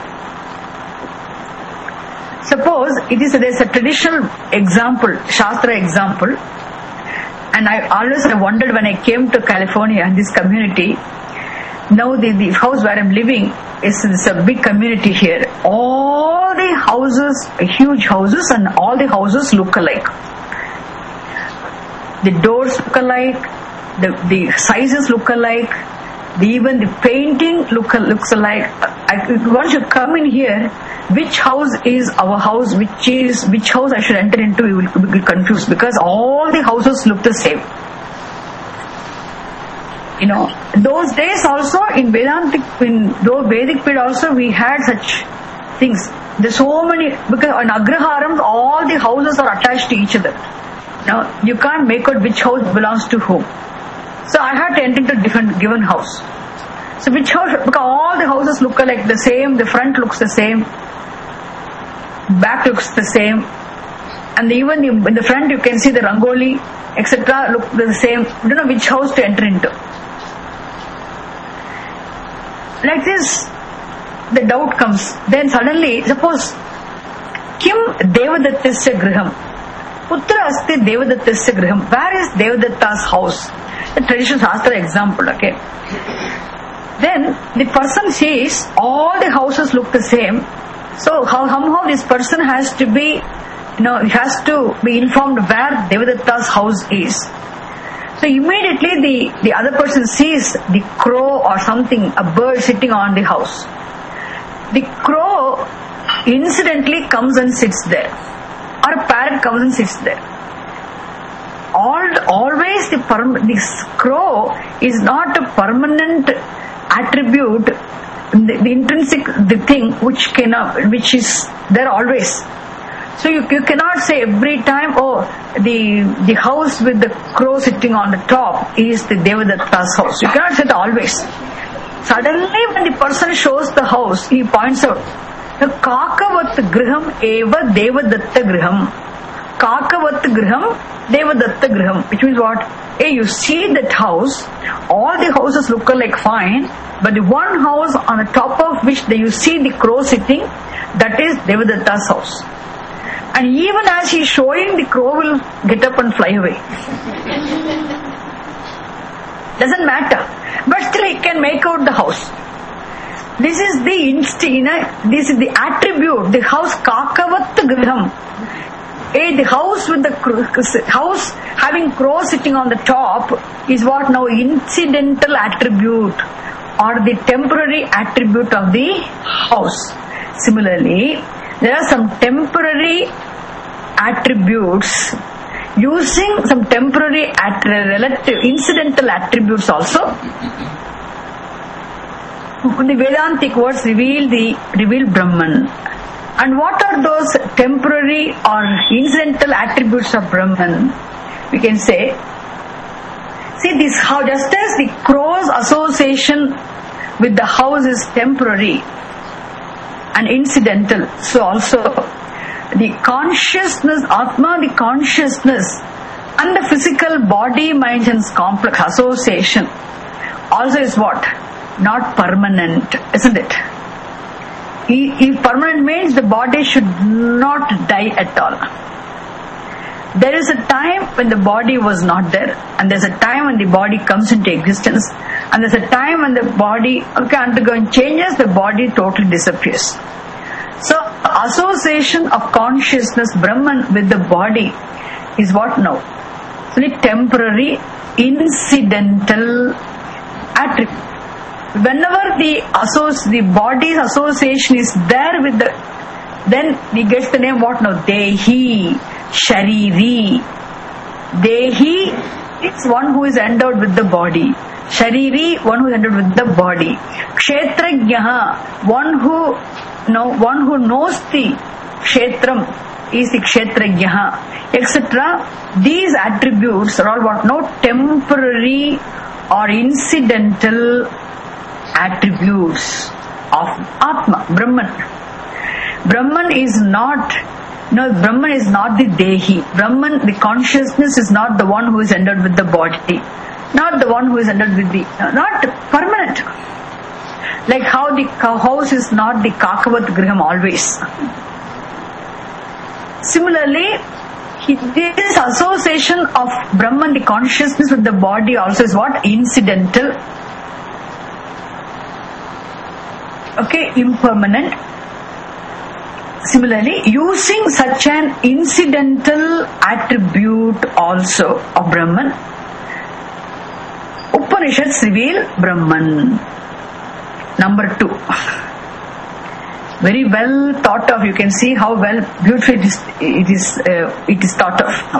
[SPEAKER 1] Suppose it is there is a traditional example, Shastra example, and I always have wondered when I came to California and this community. Now the, the house where I am living is, is a big community here. All the houses, huge houses, and all the houses look alike. The doors look alike, the, the sizes look alike, the, even the painting look, looks alike. I, once you come in here, which house is our house, which is which house I should enter into, you will be confused because all the houses look the same. You know, those days also in Vedantic, in those Vedic period also we had such things. There's so many, because on Agraharams all the houses are attached to each other. Now you can't make out which house belongs to whom. So I had to enter into different given house. So which house, because all the houses look like the same, the front looks the same, back looks the same, and even the, in the front you can see the rangoli, et cetera look the same. You don't know which house to enter into. Like this, the doubt comes. Then suddenly, suppose, Kim Devadattasya Griham? Putra asti Devadattasya Griham. Where is Devadatta's house? The traditional Shastra example, okay? Then the person sees all the houses look the same. So how somehow this person has to be, you know, he has to be informed where Devadatta's house is. So immediately the, the other person sees the crow or something, a bird sitting on the house. The crow incidentally comes and sits there, or a parrot comes and sits there. All, always the perm- this crow is not a permanent attribute the, the intrinsic the thing which cannot, which is there always. So you, you cannot say every time, oh, the the house with the crow sitting on the top is the Devadatta's house. You cannot say that always. Suddenly when the person shows the house, he points out, the Kakavat Griham eva Devadatta Griham. Kakavat Griham Devadatta Griham. Which means what? Hey, you see that house, all the houses look like fine, but the one house on the top of which you see the crow sitting, that is Devadatta's house. And even as he is showing, the crow will get up and fly away. Doesn't matter. But still he can make out the house. This is the instinct, this is the attribute, the house Kakavat Griham. A, the house with the house having crow sitting on the top is what now? Incidental attribute or the temporary attribute of the house. Similarly, there are some temporary attributes using some temporary at relative incidental attributes also. The Vedantic words reveal the reveal Brahman. And what are those temporary or incidental attributes of Brahman? We can say, see this how just as the crow's association with the house is temporary and incidental, so also the consciousness, Atma, the consciousness and the physical body, mind and complex association also is what? Not permanent, isn't it? If permanent means the body should not die at all. There is a time when the body was not there, and there's a time when the body comes into existence, and there's a time when the body, okay, undergoing changes, the body totally disappears. So, association of consciousness, Brahman, with the body is what now? It's temporary, incidental attribute. Whenever the associ- the body's association is there with the, then he gets the name what now? Dehi, Shariri. Dehi is one who is endowed with the body. Shariri, one who is endowed with the body. Kshetrajnaha, one who no, one who knows the Kshetram is the Kshetrajnaha, et cetera. These attributes are all what? No temporary or incidental attributes of Atma, Brahman. Brahman is not, no, Brahman is not the Dehi. Brahman, the consciousness is not the one who is endowed with the body. Not the one who is endowed with the, not permanent. Like how the house is not the Kakavat Griham always. Similarly, he, this association of Brahman, the consciousness with the body also is what? Incidental. Okay, impermanent. Similarly, using such an incidental attribute also of Brahman, Upanishads reveal Brahman. Number two. Very well thought of. You can see how well, beautifully it is, it is, uh, it is thought of now.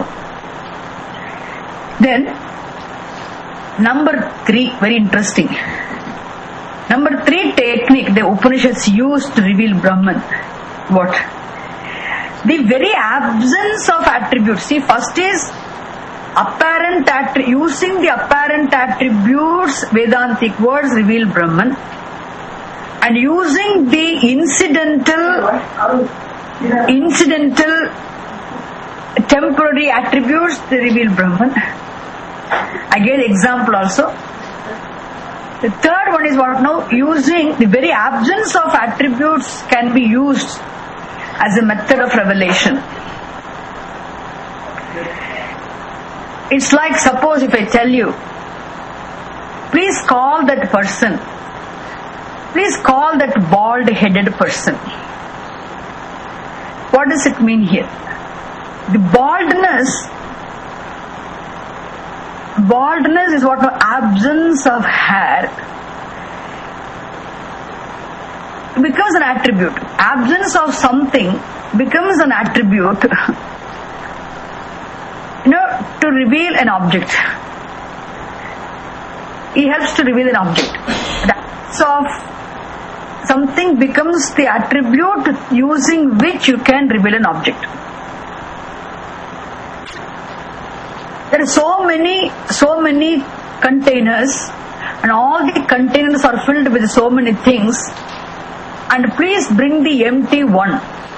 [SPEAKER 1] Then, number three, very interesting. Number three technique the Upanishads use to reveal Brahman. What? The very absence of attributes. See, first is apparent attri- using the apparent attributes, Vedantic words reveal Brahman, and using the incidental, incidental, temporary attributes they reveal Brahman. Again, example also. The third one is what now? Using the very absence of attributes can be used as a method of revelation. It's like, suppose if I tell you, please call that person, please call that bald-headed person. What does it mean here? The baldness Baldness is what? Absence of hair becomes an attribute. Absence of something becomes an attribute, you know, to reveal an object. It helps to reveal an object. The absence of something becomes the attribute using which you can reveal an object. There are so many, so many containers, and all the containers are filled with so many things, and please bring the empty one.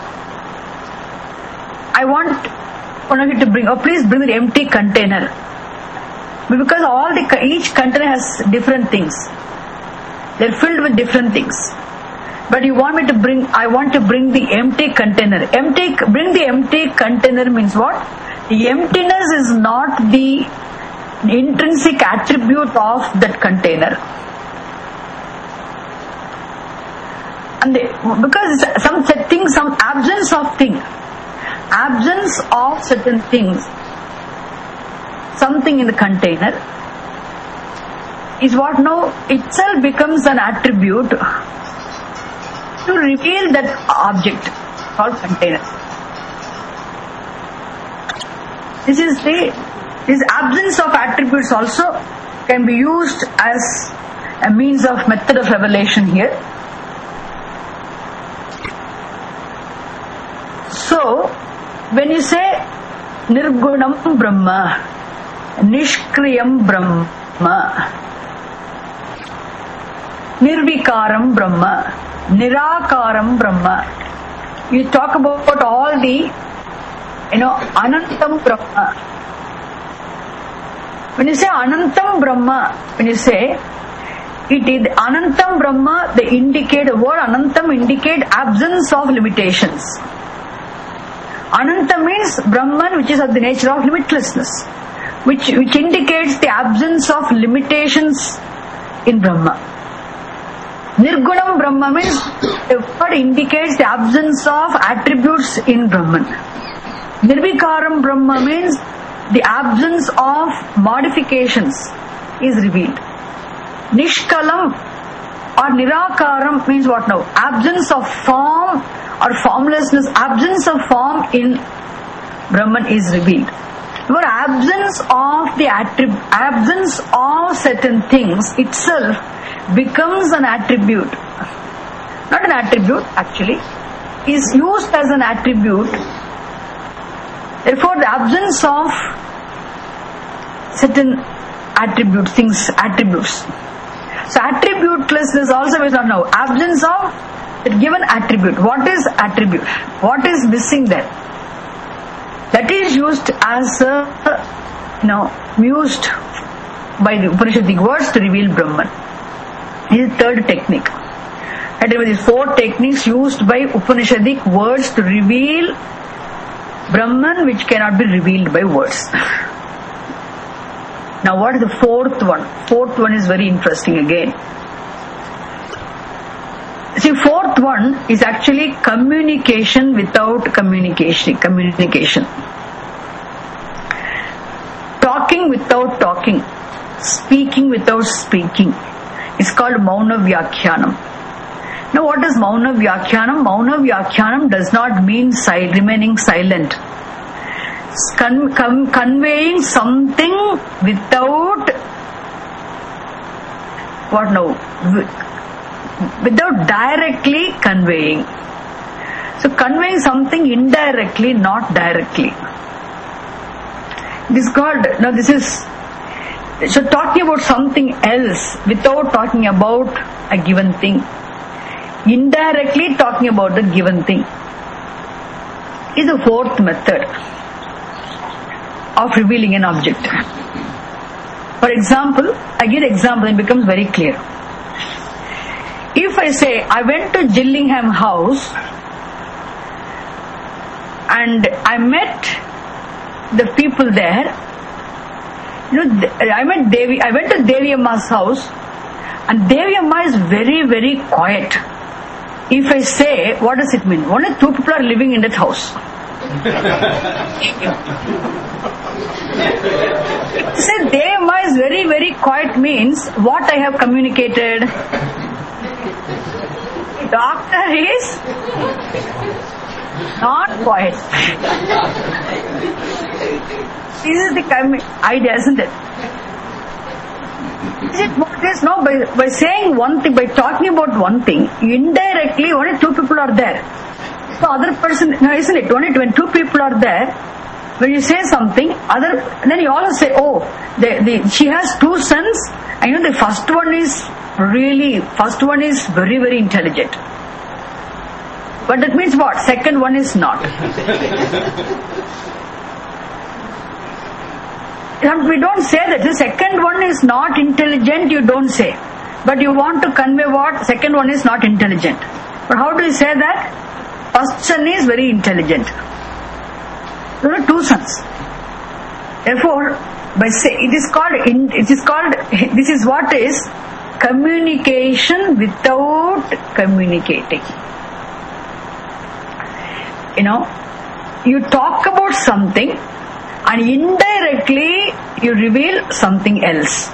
[SPEAKER 1] I want one of you to bring, or please bring the empty container. Because all the, each container has different things. They're filled with different things. But you want me to bring, I want to bring the empty container. Empty, bring the empty container means what? The emptiness is not the intrinsic attribute of that container. And they, because some thing, some absence of thing, absence of certain things, something in the container is what now itself becomes an attribute to reveal that object called container. This is the this absence of attributes also can be used as a means of method of revelation here. So when you say Nirgunam Brahma, Nishkriyam Brahma, Nirvikaram Brahma, Nirakaram Brahma, you talk about all the, you know, Anantam Brahma. When you say Anantam Brahma, when you say it is Anantam Brahma, they indicate, the word Anantam indicate absence of limitations. Ananta means Brahman, which is of the nature of limitlessness, which, which indicates the absence of limitations in Brahma. Nirgunam Brahma means the word indicates the absence of attributes in Brahman. Nirvikaram Brahma means the absence of modifications is revealed. Nishkalam or Nirakaram means what now? Absence of form or formlessness, absence of form in Brahman is revealed. Your absence of the attribute, absence of certain things itself becomes an attribute. Not an attribute actually, is used as an attribute. Therefore, the absence of certain attribute things, attributes. So, attributelessness also is not now. Absence of the given attribute. What is attribute? What is missing there? That is used as a, you know, used by the Upanishadic words to reveal Brahman. This is the third technique. And there were these four techniques used by Upanishadic words to reveal Brahman, which cannot be revealed by words. Now what is the fourth one? Fourth one is very interesting again. See, fourth one is actually communication without communication. Communication. Talking without talking. Speaking without speaking. It's called Mauna Vyakhyanam. Now what is Mauna Vyakhyanam? Mauna Vyakhyanam does not mean sil- remaining silent. Con- con- conveying something without what now? Without directly conveying. So conveying something indirectly, not directly. This is called, now this is, so talking about something else without talking about a given thing. Indirectly talking about the given thing is the fourth method of revealing an object. For example, I give an example and it becomes very clear. If I say, I went to Gillingham House and I met the people there, you know, I met Devi, I went to Devi Amma's house and Devi Amma is very, very quiet. If I say, what does it mean? Only two people are living in that house. Say Devi Amma is very, very quiet means what I have communicated? Doctor is not quiet. This is the idea, isn't it? Is it what it is? No, by, by saying one thing, by talking about one thing, indirectly only two people are there. So other person, no, isn't it? Only when two people are there, when you say something, other, then you also say, oh, the, the, she has two sons, and you know the first one is really, first one is very, very intelligent. But that means what? Second one is not. We don't say that. The second one is not intelligent, you don't say. But you want to convey what? Second one is not intelligent. But how do you say that? First son is very intelligent. There are two sons. Therefore, by say, it is called, it is called, this is what is communication without communicating. You know, you talk about something and indirectly you reveal something else.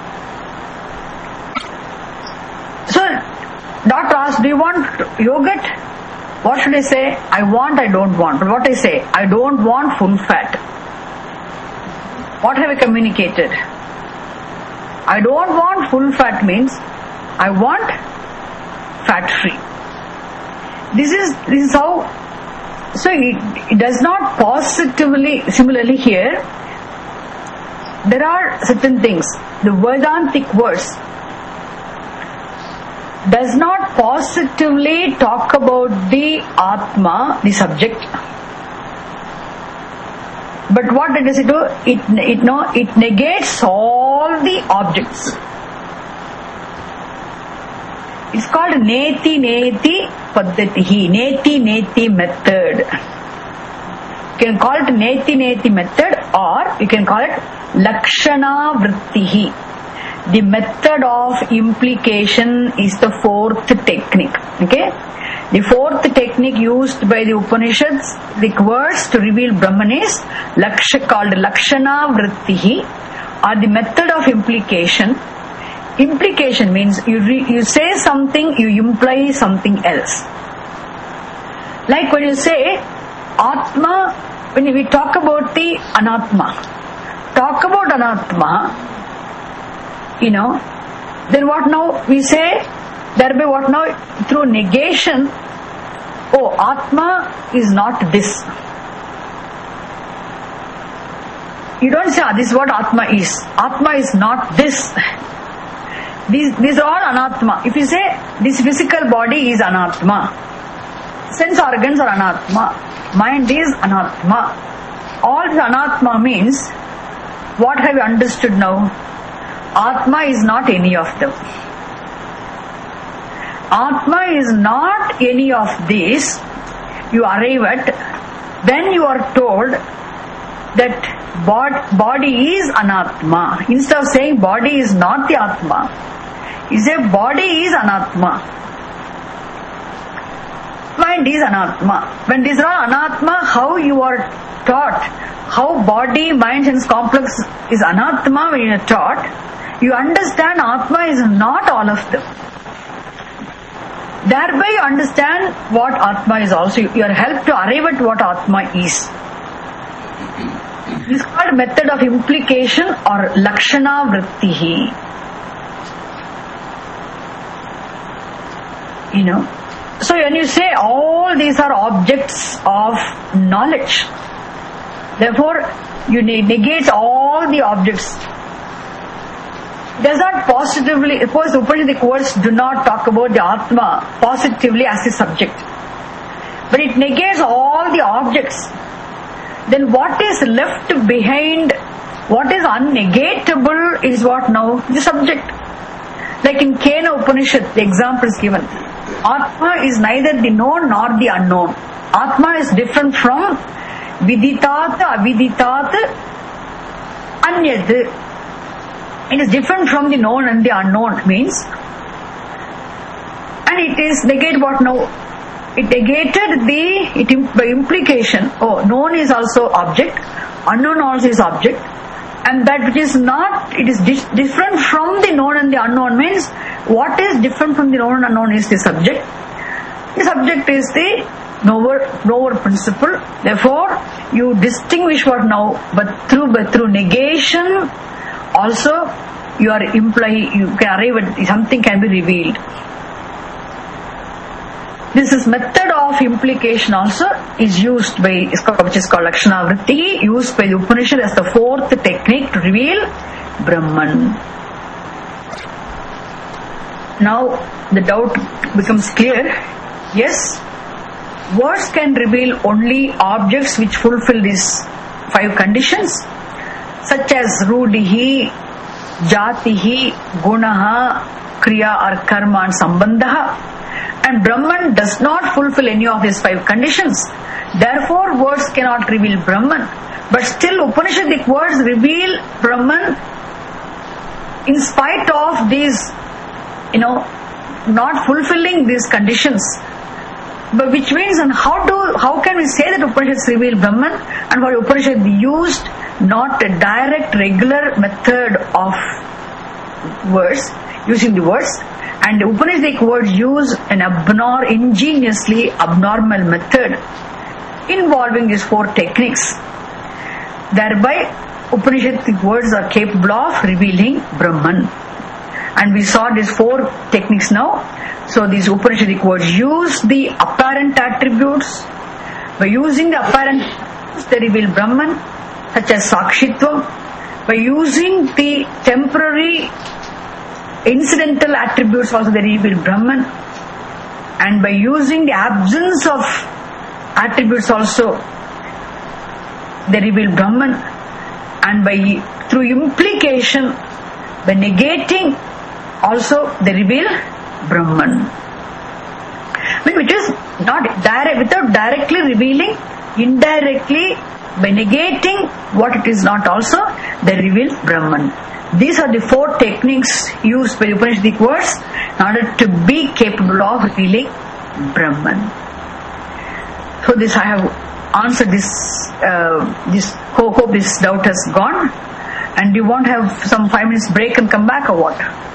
[SPEAKER 1] So, doctor asked, do you want yogurt? What should I say? I want, I don't want. But what I say? I don't want full fat. What have I communicated? I don't want full fat means I want fat free. This is, this is how, so it, it does not positively, similarly here, there are certain things. The Vedantic verse does not positively talk about the Atma, the subject. But what does it do? It, it, no, it negates all the objects. It's called Neti Neti Paddhatihi, Neti Neti method. You can call it Neti Neti method, or you can call it Lakshana Vrittihi. The method of implication is the fourth technique. Okay? The fourth technique used by the Upanishads, the words to reveal Brahman is Laksha, called Lakshana Vrittihi, or the method of implication. Implication means you re, you say something, you imply something else. Like when you say Atma, when we talk about the Anatma, talk about Anatma, you know, then what now we say, thereby what now, through negation, oh, Atma is not this. You don't say, ah, this is what Atma is. Atma is not this. These, these are all Anatma. If you say, this physical body is Anatma, sense organs are Anatma, mind is Anatma. All this Anatma means, what have you understood now? Atma is not any of them. Atma is not any of these. You arrive at when you are told that bod, body is Anatma. Instead of saying body is not the Atma, you say body is Anatma. Mind is Anatma. When these are Anatma, how you are taught, how body, mind and complex is Anatma when you are taught, you understand Atma is not all of them. Thereby you understand what Atma is also. You are helped to arrive at what Atma is. This is called method of implication or Lakshana Vrittihi. You know. So when you say all these are objects of knowledge, therefore you negate all the objects. Does not positively, suppose the Upanishadic words do not talk about the Atma positively as a subject, but it negates all the objects. Then what is left behind, what is unnegatable is what now? The subject. Like in Kena Upanishad, the example is given. Atma is neither the known nor the unknown. Atma is different from Viditat, Aviditat, Anyad. It is different from the known and the unknown means, and it is negate what now? It negated the, it by implication, oh, known is also object, unknown also is object, and that which is not, it is dis- different from the known and the unknown means, what is different from the known and unknown is the subject. The subject is the knower, knower principle. Therefore, you distinguish what now, but through, but through negation, also you are implying, you can arrive at something can be revealed. This is method of implication also is used by, which is called Lakshana Vritti, used by the Upanishad as the fourth technique to reveal Brahman. Now the doubt becomes clear. Yes, words can reveal only objects which fulfill these five conditions, such as Rudihi, Jatihi, Gunaha, Kriya or Karma and Sambandha. And Brahman does not fulfill any of these five conditions. Therefore, words cannot reveal Brahman. But still, Upanishadic words reveal Brahman in spite of these, you know, not fulfilling these conditions. But which means, and how do how can we say that Upanishads reveal Brahman? And for Upanishad used not a direct, regular method of words, using the words. And the Upanishadic words use an abnormal, ingeniously abnormal method involving these four techniques. Thereby, Upanishadic words are capable of revealing Brahman. And we saw these four techniques now. So these Upanishadic words use the apparent attributes. By using the apparent attributes, they reveal Brahman, such as Sakshitvam. By using the temporary incidental attributes also they reveal Brahman, and by using the absence of attributes also they reveal Brahman, and by through implication, by negating also they reveal Brahman. Which is not direct, without directly revealing, indirectly by negating what it is not also they reveal Brahman. These are the four techniques used by Upanishadic words in order to be capable of revealing Brahman. So this I have answered this, uh, this hope, hope this doubt has gone. And you won't have some five minutes break and come back or what?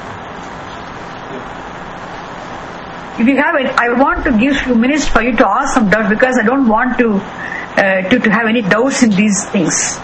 [SPEAKER 1] If you have it, I want to give few minutes for you to ask some doubt because I don't want to, uh, to, to have any doubts in these things.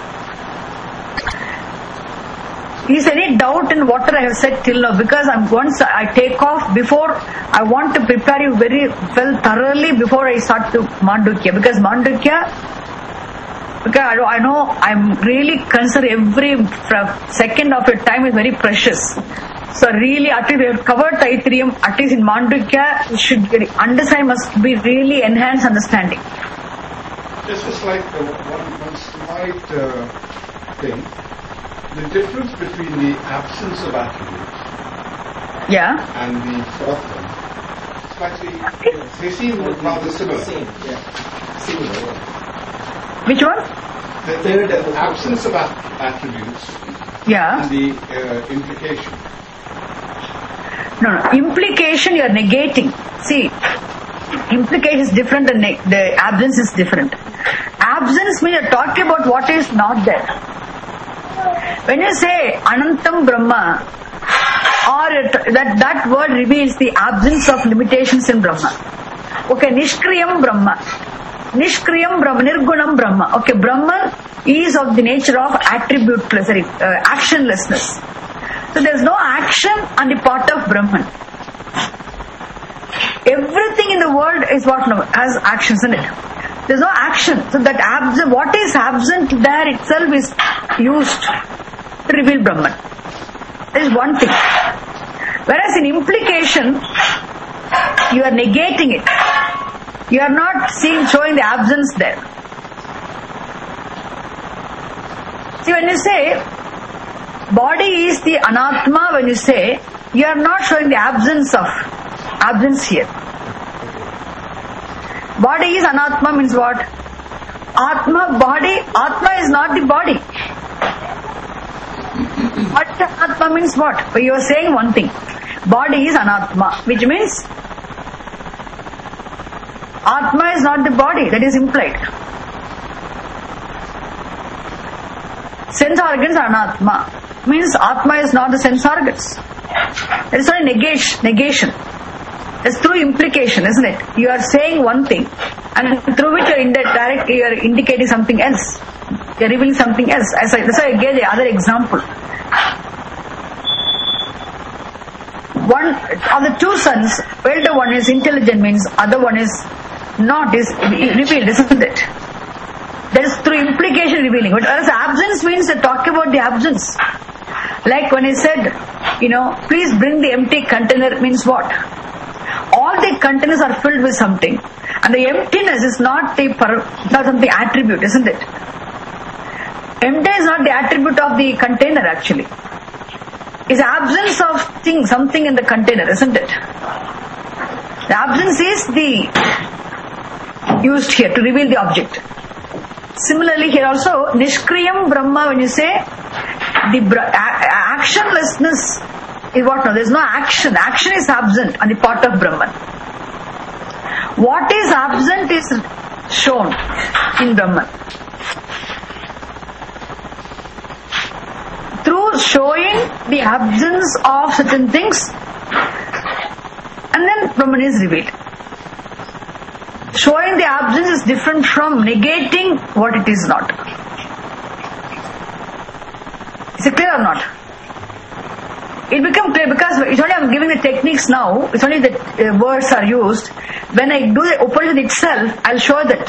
[SPEAKER 1] Is there any doubt in what I have said till now? Because I'm once I take off, before I want to prepare you very well thoroughly before I start to Mandukya. Because Mandukya, because I know, I know I'm really concerned every second of your time is very precious. So really, at least we have covered Taittiriya, at least in Mandukya, you should understand, must be really enhanced understanding.
[SPEAKER 2] Just a slight, uh, one, one slight uh, thing. The difference between the absence of attributes
[SPEAKER 1] yeah.
[SPEAKER 2] and the fourth one, slightly, they seem rather similar.
[SPEAKER 3] Same, yeah. Similar, yeah.
[SPEAKER 1] Which one?
[SPEAKER 2] The, the, the absence of at- attributes
[SPEAKER 1] yeah.
[SPEAKER 2] and the uh, implication.
[SPEAKER 1] No, no, implication you are negating. See, implication is different than ne- the absence is different. Absence means you are talking about what is not there. When you say Anantam Brahma, or it, that, that word reveals the absence of limitations in Brahma. Okay, Nishkriyam Brahma. Nishkriyam Brahma, Nirgunam Brahma. Okay, Brahman is of the nature of attributeless, sorry, uh, actionlessness. So there is no action on the part of Brahman. Everything in the world is what has actions in it. There is no action. So that absent, what is absent there itself is used to reveal Brahman. That is one thing. Whereas in implication, you are negating it. You are not seeing, showing the absence there. See, when you say body is the anatma, when you say, you are not showing the absence of absence here. Body is anatma means what? Atma, body, atma is not the body. What anatma means what? But you are saying one thing. Body is anatma, which means atma is not the body, that is implied. Sense organs are anatma, means atma is not the sense organs. There is only negation, negation. It's through implication, isn't it? You are saying one thing, and through which you are indirect, you are indicating something else. You are revealing something else. As I, that's why I gave the other example. one of the two sons, elder one is intelligent means other one is not, is revealed, isn't it? That is through implication revealing. But whereas absence means they talk about the absence. Like when he said, you know, please bring the empty container means what? All the containers are filled with something. And the emptiness is not the not something attribute, isn't it? Emptiness is not the attribute of the container actually. It's absence of thing, something in the container, isn't it? The absence is the used here to reveal the object. Similarly here also, Nishkriyam Brahma, when you say the actionlessness is what now? There is no action. Action is absent on the part of Brahman. What is absent is shown in Brahman. Through showing the absence of certain things, and then Brahman is revealed. Showing the absence is different from negating what it is not. Is it clear or not? It becomes clear because it's only I'm giving the techniques now, it's only that uh, words are used. When I do the Upanishad itself, I'll show that.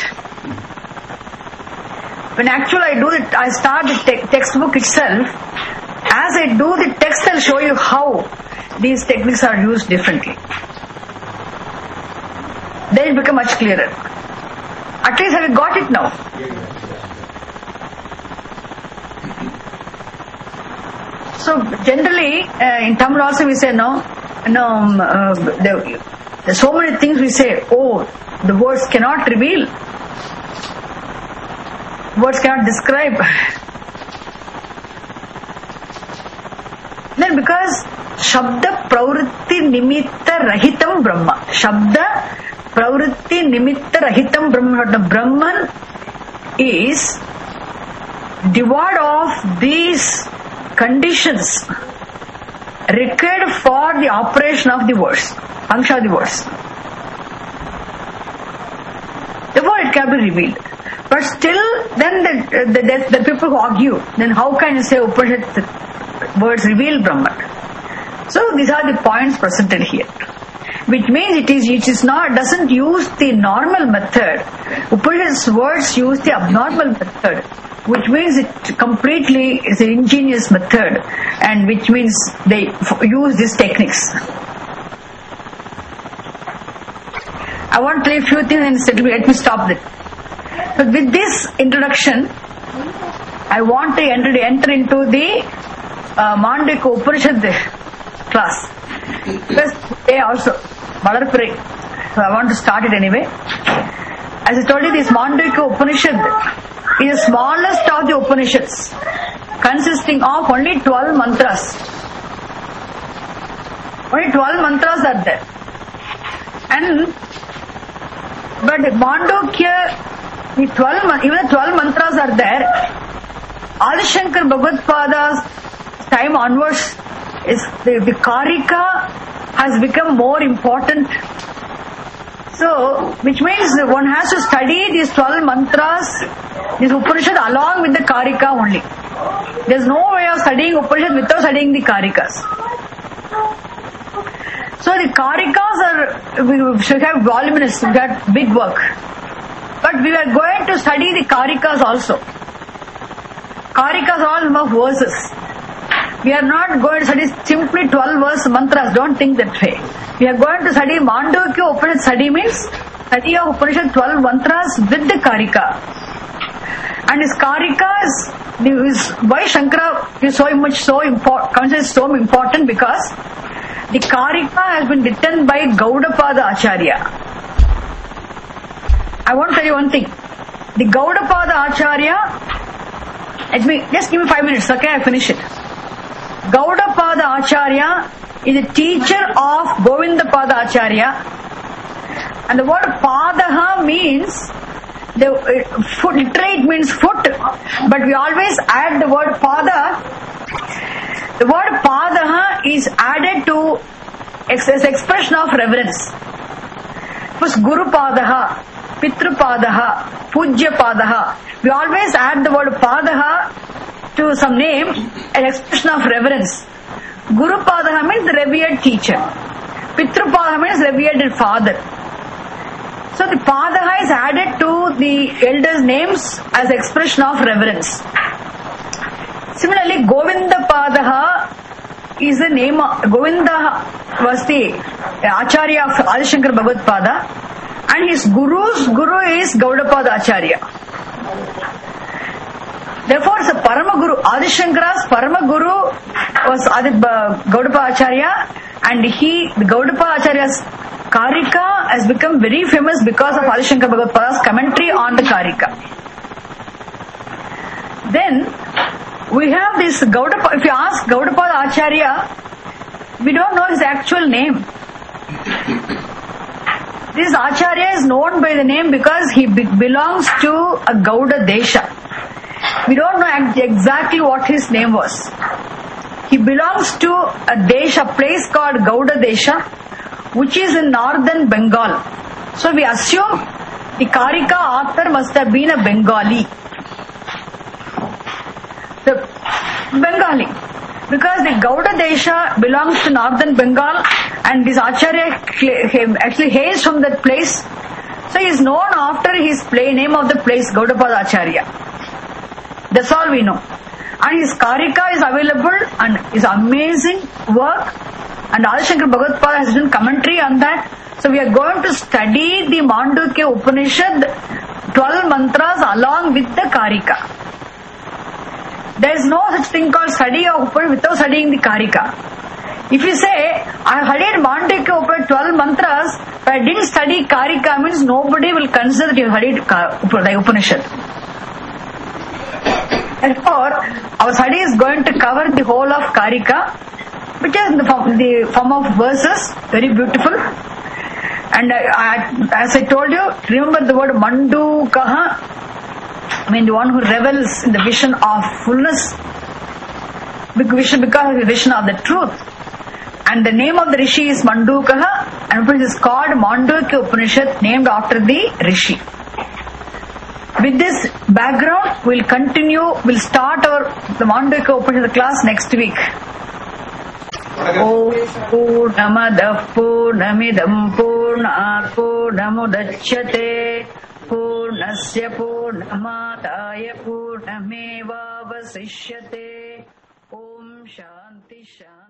[SPEAKER 1] When actually I do it, I start the te- textbook itself. As I do the text, I'll show you how these techniques are used differently. Then it becomes much clearer. At least have you got it now? So generally, uh, in Tamil also we say no, no. Um, uh, there, there's so many things we say. Oh, the words cannot reveal. Words cannot describe. Then because Shabda Pravritti Nimitta Rahitam Brahma. Shabda Pravritti Nimitta Rahitam Brahma. The Brahman is devoid of these conditions required for the operation of the words, function of the words. Therefore, it can be revealed. But still, then the, the, the, the people who argue, then how can you say Upanishad words reveal Brahman? So these are the points presented here. Which means it is it is not doesn't use the normal method. Upanishad's words use the abnormal method, which means it completely is an ingenious method, and which means they f- use these techniques. I want to tell you a few things and let me stop it. So with this introduction, I want to enter, enter into the uh, Mandukya Upanishad class. Because today also, Malarpuri, so I want to start it anyway. As I told you, this Mandukya Upanishad is the smallest of the Upanishads, consisting of only twelve mantras. Only twelve mantras are there. And but Mandukya, the twelve, even the twelve mantras are there. Adi Shankar Bhagavad-pada's time onwards, is the, the Karika has become more important. So, which means one has to study these twelve mantras, this Upanishad along with the Karika only. There is no way of studying Upanishad without studying the Karikas. So the Karikas are, we should have voluminous, we got big work. But we are going to study the Karikas also. Karikas are all of verses. We are not going to study simply twelve verse mantras, don't think that way. We are going to study Mandukya Upanishad. Study means study of Upanishad twelve mantras with the Karika. And his Karika is, is why Shankara is so much so important, is so important because the Karika has been written by Gaudapada Acharya. I want to tell you one thing. The Gaudapada Acharya, let me, just give me five minutes, okay, I finish it. Gaudapada Acharya is a teacher of Govindapada Acharya, and the word Padaha means the uh, foot, literally it means foot, but we always add the word Pada. The word Padaha is added to ex- as expression of reverence. First Guru Padaha, Pitru Padaha, Pujya Padaha. We always add the word Padaha to some name, an expression of reverence. Guru Padaha means the revered teacher. Pitru Padaha means revered father. So the Padaha is added to the elders' names as expression of reverence. Similarly, Govinda Padaha is the name of, Govinda was the Acharya of Adi Shankara Bhagavad Pada, and his Guru's Guru is Gaudapada Acharya. Therefore, the Parama Guru, Adi Shankara's Parama Guru was Adi Gaudapada Acharya, and he, the Gaudapada Acharya's Karika has become very famous because of Adi Shankara Bhagavad Pada's commentary on the Karika. Then, we have this Gaudapada, if you ask Gaudapada Acharya, we don't know his actual name. This Acharya is known by the name because he be- belongs to a Gauda Desha. We don't know exactly what his name was. He belongs to a Desha, a place called Gauda Desha, which is in northern Bengal. So we assume the Karika author must have been a Bengali. The Bengali. Because the Gauda Desha belongs to northern Bengal, and this Acharya actually hails from that place. So he is known after his play, name of the place, Gaudapada Acharya. That's all we know. And his Karika is available, and is amazing work. And Adi Shankara Bhagavad Pada has done commentary on that. So we are going to study the Mandukya Upanishad, twelve mantras along with the Karika. There is no such thing called study of Upanishad without studying the Karika. If you say, I studied Mandukya Upanishad twelve mantras, but I didn't study Karika, means nobody will consider that you studied the Upanishad. Therefore, our study is going to cover the whole of Karika, which is in the form, the form of verses, very beautiful. And I, I, as I told you, remember the word Mandukaha, I mean the one who revels in the vision of fullness, because of the vision of the truth. And the name of the Rishi is Mandukaha, and it is called Mandukya Upanishad, named after the Rishi. With this background, we'll continue, we'll start our the Mandukya Upanishad class next week. Om Purnamadav Purnamidam Purnat Purnamudachyate Purnasya Purnamadaya Purnameva Vasishyate. Om Shanti Shanti.